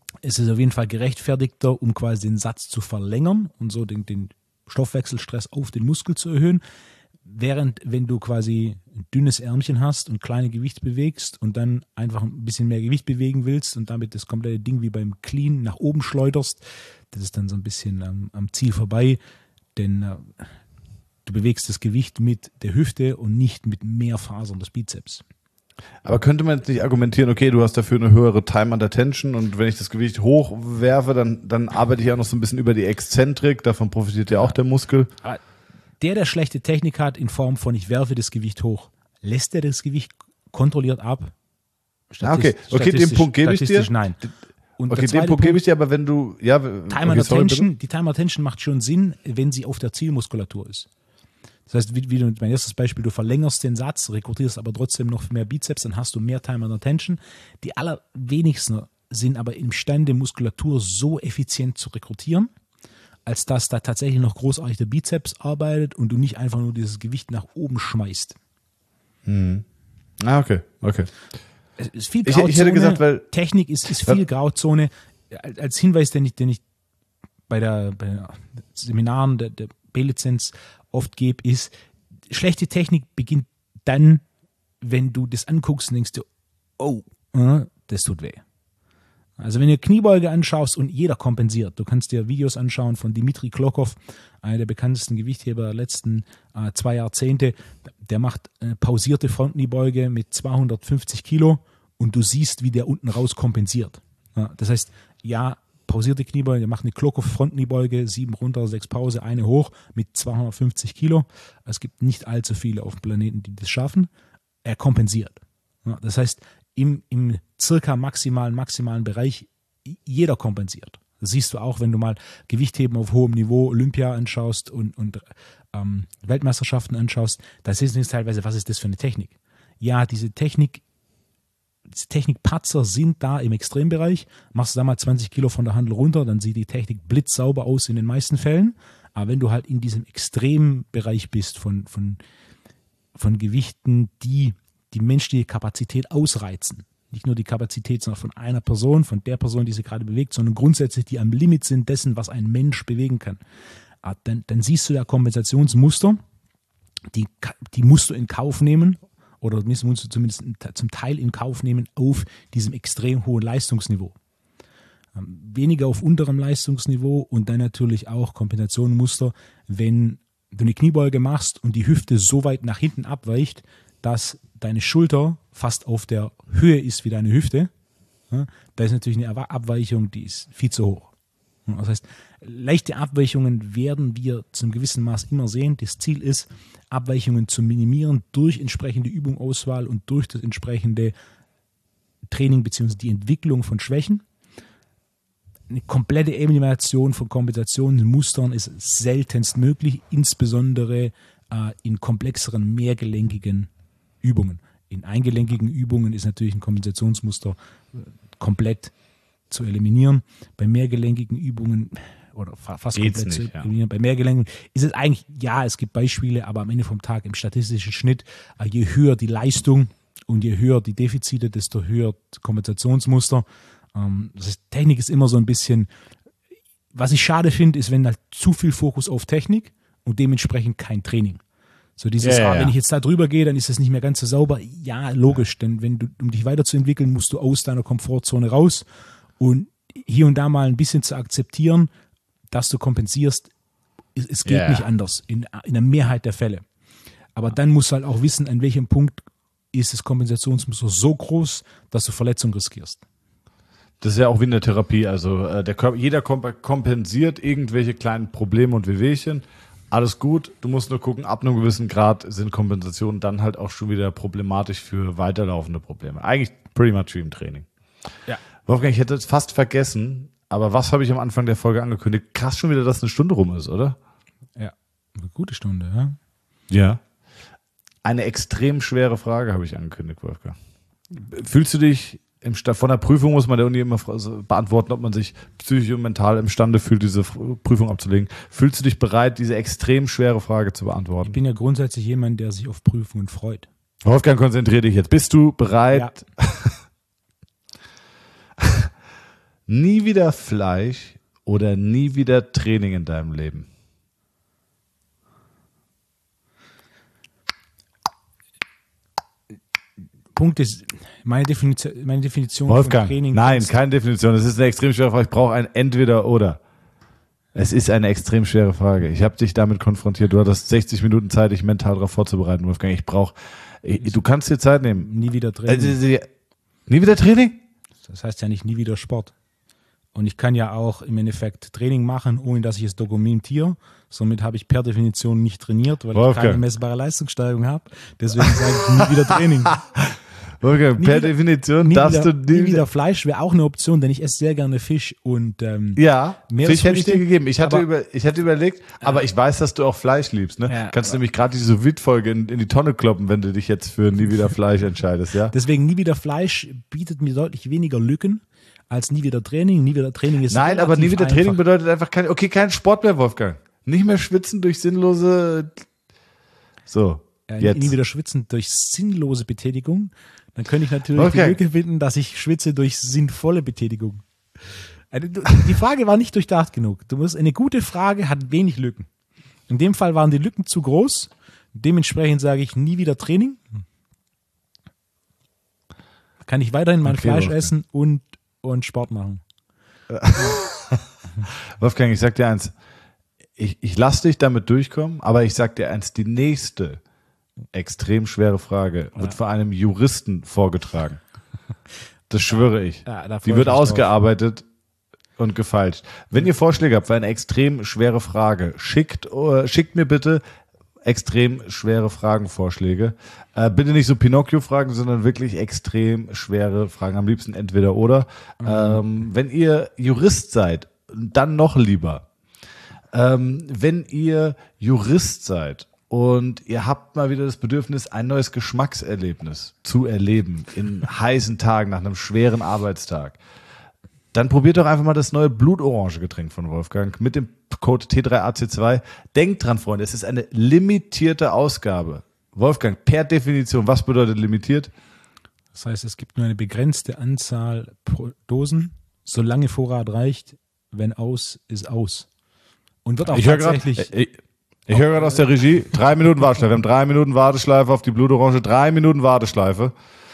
ist es auf jeden Fall gerechtfertigter, um quasi den Satz zu verlängern und so den Stoffwechselstress auf den Muskel zu erhöhen. Während, wenn du quasi ein dünnes Ärmchen hast und kleine Gewichte bewegst und dann einfach ein bisschen mehr Gewicht bewegen willst und damit das komplette Ding wie beim Clean nach oben schleuderst, das ist dann so ein bisschen am Ziel vorbei, denn du bewegst das Gewicht mit der Hüfte und nicht mit mehr Fasern des Bizeps. Aber könnte man jetzt nicht argumentieren, okay, du hast dafür eine höhere Time under Tension und wenn ich das Gewicht hochwerfe, dann arbeite ich auch noch so ein bisschen über die Exzentrik, davon profitiert ja auch der Muskel. Aber der schlechte Technik hat in Form von ich werfe das Gewicht hoch, lässt er das Gewicht kontrolliert ab? Okay, den Punkt gebe ich dir. Nein. Und okay, den Punkt gebe ich dir, aber wenn du, ja, die Time Tension macht schon Sinn, wenn sie auf der Zielmuskulatur ist. Das heißt, wie du mein erstes Beispiel, du verlängerst den Satz, rekrutierst aber trotzdem noch mehr Bizeps, dann hast du mehr Time under Tension. Die allerwenigsten sind aber imstande, Muskulatur so effizient zu rekrutieren, als dass da tatsächlich noch großartig der Bizeps arbeitet und du nicht einfach nur dieses Gewicht nach oben schmeißt. Okay. Es ist viel Grauzone. Ich hätte gesagt, weil Technik ist viel Grauzone. Als Hinweis, den ich bei Seminaren der B-Lizenz oft gebe, ist, schlechte Technik beginnt dann, wenn du das anguckst und denkst dir, oh, das tut weh. Also wenn du Kniebeuge anschaust und jeder kompensiert, du kannst dir Videos anschauen von Dimitri Klokov, einer der bekanntesten Gewichtheber der letzten 2 Jahrzehnte, der macht pausierte Frontkniebeuge mit 250 Kilo und du siehst, wie der unten raus kompensiert. Ja, das heißt, pausierte Kniebeuge, der macht eine Klokov-Frontkniebeuge, 7 runter, 6 Pause, eine hoch mit 250 Kilo. Es gibt nicht allzu viele auf dem Planeten, die das schaffen. Er kompensiert. Ja, das heißt, im circa maximalen Bereich, jeder kompensiert. Das siehst du auch, wenn du mal Gewichtheben auf hohem Niveau, Olympia anschaust und Weltmeisterschaften anschaust. Da siehst du teilweise, was ist das für eine Technik? Ja, diese Technikpatzer sind da im Extrembereich. Machst du da mal 20 Kilo von der Handel runter, dann sieht die Technik blitzsauber aus in den meisten Fällen. Aber wenn du halt in diesem Extrembereich bist von Gewichten, die menschliche Kapazität ausreizen, nicht nur die Kapazität, sondern von einer Person, von der Person, die sie gerade bewegt, sondern grundsätzlich die am Limit sind dessen, was ein Mensch bewegen kann, dann siehst du da Kompensationsmuster, die musst du in Kauf nehmen, oder musst du zumindest zum Teil in Kauf nehmen auf diesem extrem hohen Leistungsniveau. Weniger auf unterem Leistungsniveau und dann natürlich auch Kompensationsmuster, wenn du eine Kniebeuge machst und die Hüfte so weit nach hinten abweicht, dass deine Schulter fast auf der Höhe ist wie deine Hüfte. Da ist natürlich eine Abweichung, die ist viel zu hoch. Das heißt, leichte Abweichungen werden wir zum gewissen Maß immer sehen. Das Ziel ist, Abweichungen zu minimieren durch entsprechende Übungauswahl und durch das entsprechende Training bzw. die Entwicklung von Schwächen. Eine komplette Elimination von Kompensationsmustern ist seltenst möglich, insbesondere in komplexeren, mehrgelenkigen Übungen. In eingelenkigen Übungen ist natürlich ein Kompensationsmuster komplett zu eliminieren. Bei mehrgelenkigen Übungen oder fast geht's komplett nicht, zu eliminieren. Bei mehrgelenkigen ist es eigentlich, es gibt Beispiele, aber am Ende vom Tag im statistischen Schnitt, je höher die Leistung und je höher die Defizite, desto höher Kompensationsmuster. Das heißt, Technik ist immer so ein bisschen, was ich schade finde, ist, wenn halt zu viel Fokus auf Technik und dementsprechend kein Training. So dieses, wenn ich jetzt da drüber gehe, dann ist das nicht mehr ganz so sauber. Ja, logisch, denn wenn du, um dich weiterzuentwickeln, musst du aus deiner Komfortzone raus und hier und da mal ein bisschen zu akzeptieren, dass du kompensierst, es geht nicht anders in der Mehrheit der Fälle. Aber dann musst du halt auch wissen, an welchem Punkt ist das Kompensationsmuster so groß, dass du Verletzung riskierst. Das ist ja auch wie in der Therapie, also der Körper, jeder kompensiert irgendwelche kleinen Probleme und Wehwehchen. Alles gut, du musst nur gucken, ab einem gewissen Grad sind Kompensationen dann halt auch schon wieder problematisch für weiterlaufende Probleme. Eigentlich pretty much wie im Training. Ja. Wolfgang, ich hätte es fast vergessen, aber was habe ich am Anfang der Folge angekündigt? Krass schon wieder, dass eine Stunde rum ist, oder? Ja, eine gute Stunde, ja. Ja. Eine extrem schwere Frage habe ich angekündigt, Wolfgang. Fühlst du dich von der Prüfung muss man der Uni immer beantworten, ob man sich psychisch und mental imstande fühlt, diese Prüfung abzulegen. Fühlst du dich bereit, diese extrem schwere Frage zu beantworten? Ich bin ja grundsätzlich jemand, der sich auf Prüfungen freut. Wolfgang, konzentrier dich jetzt. Bist du bereit? Ja. Nie wieder Fleisch oder nie wieder Training in deinem Leben? Punkt ist, meine Definition Wolfgang, von Training. nein, keine Definition. Es ist eine extrem schwere Frage. Ich brauche ein Entweder-Oder. Es ist eine extrem schwere Frage. Ich habe dich damit konfrontiert. Du hattest 60 Minuten Zeit, dich mental darauf vorzubereiten, Wolfgang. Du kannst dir Zeit nehmen. Nie wieder Training. Nie wieder Training? Das heißt ja nicht nie wieder Sport. Und ich kann ja auch im Endeffekt Training machen, ohne dass ich es dokumentiere. Somit habe ich per Definition nicht trainiert, weil ich keine messbare Leistungssteigerung habe. Deswegen sage ich nie wieder Training. Wolfgang, per Definition darfst du nie wieder Fleisch wäre auch eine Option, denn ich esse sehr gerne Fisch und Fisch hätte ich dir gegeben. Ich hatte überlegt, aber ich weiß, dass du auch Fleisch liebst. Ne? Ja, kannst nämlich gerade diese Sous-Vide-Folge in die Tonne kloppen, wenn du dich jetzt für nie wieder Fleisch entscheidest. Ja? Deswegen nie wieder Fleisch bietet mir deutlich weniger Lücken als nie wieder Training. Nie wieder Training ist Nein, aber nie wieder einfach. Training bedeutet einfach kein Sport mehr, Wolfgang. Nicht mehr schwitzen durch sinnlose nie wieder schwitzen durch sinnlose Betätigung. Dann könnte ich natürlich die Lücke finden, dass ich schwitze durch sinnvolle Betätigung. Die Frage war nicht durchdacht genug. Eine gute Frage hat wenig Lücken. In dem Fall waren die Lücken zu groß. Dementsprechend sage ich nie wieder Training. Kann ich weiterhin mein Fleisch essen und Sport machen. Wolfgang, ich sag dir eins. Ich lasse dich damit durchkommen, aber ich sag dir eins, die nächste extrem schwere Frage wird von einem Juristen vorgetragen. Das schwöre ich. Die wird ausgearbeitet und gefeilscht. Wenn ihr Vorschläge habt für eine extrem schwere Frage, schickt mir bitte extrem schwere Fragenvorschläge. Bitte nicht so Pinocchio-Fragen, sondern wirklich extrem schwere Fragen. Am liebsten entweder oder. Wenn ihr Jurist seid, dann noch lieber. Wenn ihr Jurist seid und ihr habt mal wieder das Bedürfnis, ein neues Geschmackserlebnis zu erleben in heißen Tagen nach einem schweren Arbeitstag, dann probiert doch einfach mal das neue blutorange Getränk von Wolfgang mit dem Code T3AC2. Denkt dran, Freunde, es ist eine limitierte Ausgabe. Wolfgang, per Definition, was bedeutet limitiert? Das heißt, es gibt nur eine begrenzte Anzahl Dosen, solange Vorrat reicht. Wenn aus, ist aus. Und wird auch tatsächlich... Ich höre gerade aus der Regie, 3 Minuten Warteschleife. Wir haben 3 Minuten Warteschleife auf die Blutorange, 3 Minuten Warteschleife.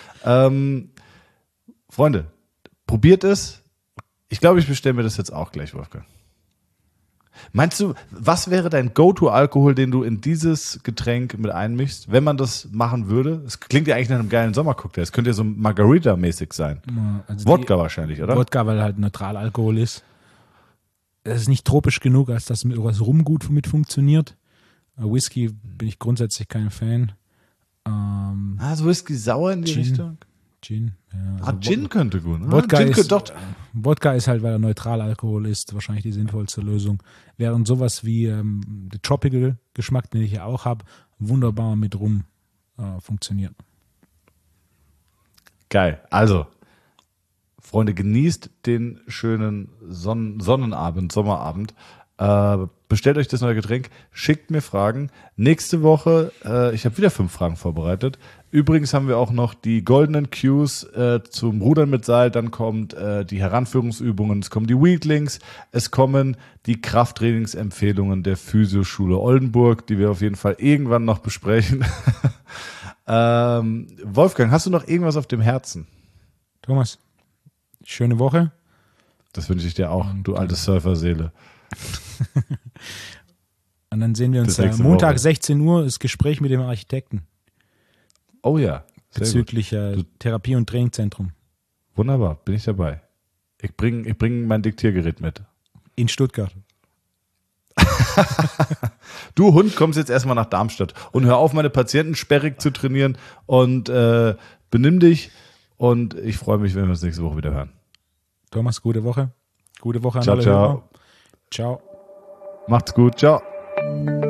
Freunde, probiert es. Ich glaube, ich bestelle mir das jetzt auch gleich, Wolfgang. Meinst du, was wäre dein Go-To-Alkohol, den du in dieses Getränk mit einmischst, wenn man das machen würde? Es klingt ja eigentlich nach einem geilen Sommercocktail. Es könnte ja so Margarita-mäßig sein. Also Wodka wahrscheinlich, oder? Wodka, weil halt Neutralalkohol ist. Es ist nicht tropisch genug, als dass mit was Rum gut mit funktioniert. Whisky bin ich grundsätzlich kein Fan. Also Whisky sauer in die Richtung? Gin. Ja, also Gin könnte gut. Ne? Wodka ist halt, weil er Neutralalkohol ist, wahrscheinlich die sinnvollste Lösung. Während sowas wie der Tropical-Geschmack, den ich ja auch habe, wunderbar mit Rum funktioniert. Geil. Also, Freunde, genießt den schönen Sonnenabend, Sommerabend. Bestellt euch das neue Getränk, schickt mir Fragen. Nächste Woche, ich habe wieder 5 Fragen vorbereitet. Übrigens haben wir auch noch die goldenen Cues zum Rudern mit Seil. Dann kommt die Heranführungsübungen, es kommen die Weaklings, es kommen die Krafttrainingsempfehlungen der Physioschule Oldenburg, die wir auf jeden Fall irgendwann noch besprechen. Wolfgang, hast du noch irgendwas auf dem Herzen? Thomas, schöne Woche. Das wünsche ich dir auch, du alte Surferseele. Und dann sehen wir uns Montag 16 Uhr, das Gespräch mit dem Architekten. Oh ja. Bezüglich Therapie- und Trainingzentrum. Wunderbar, bin ich dabei. Ich bring mein Diktiergerät mit. In Stuttgart. Du Hund, kommst jetzt erstmal nach Darmstadt und hör auf, meine Patienten sperrig zu trainieren und benimm dich und ich freue mich, wenn wir uns nächste Woche wieder hören. Thomas, gute Woche. Gute Woche an alle Hörer. Ciao. Macht's gut, ciao.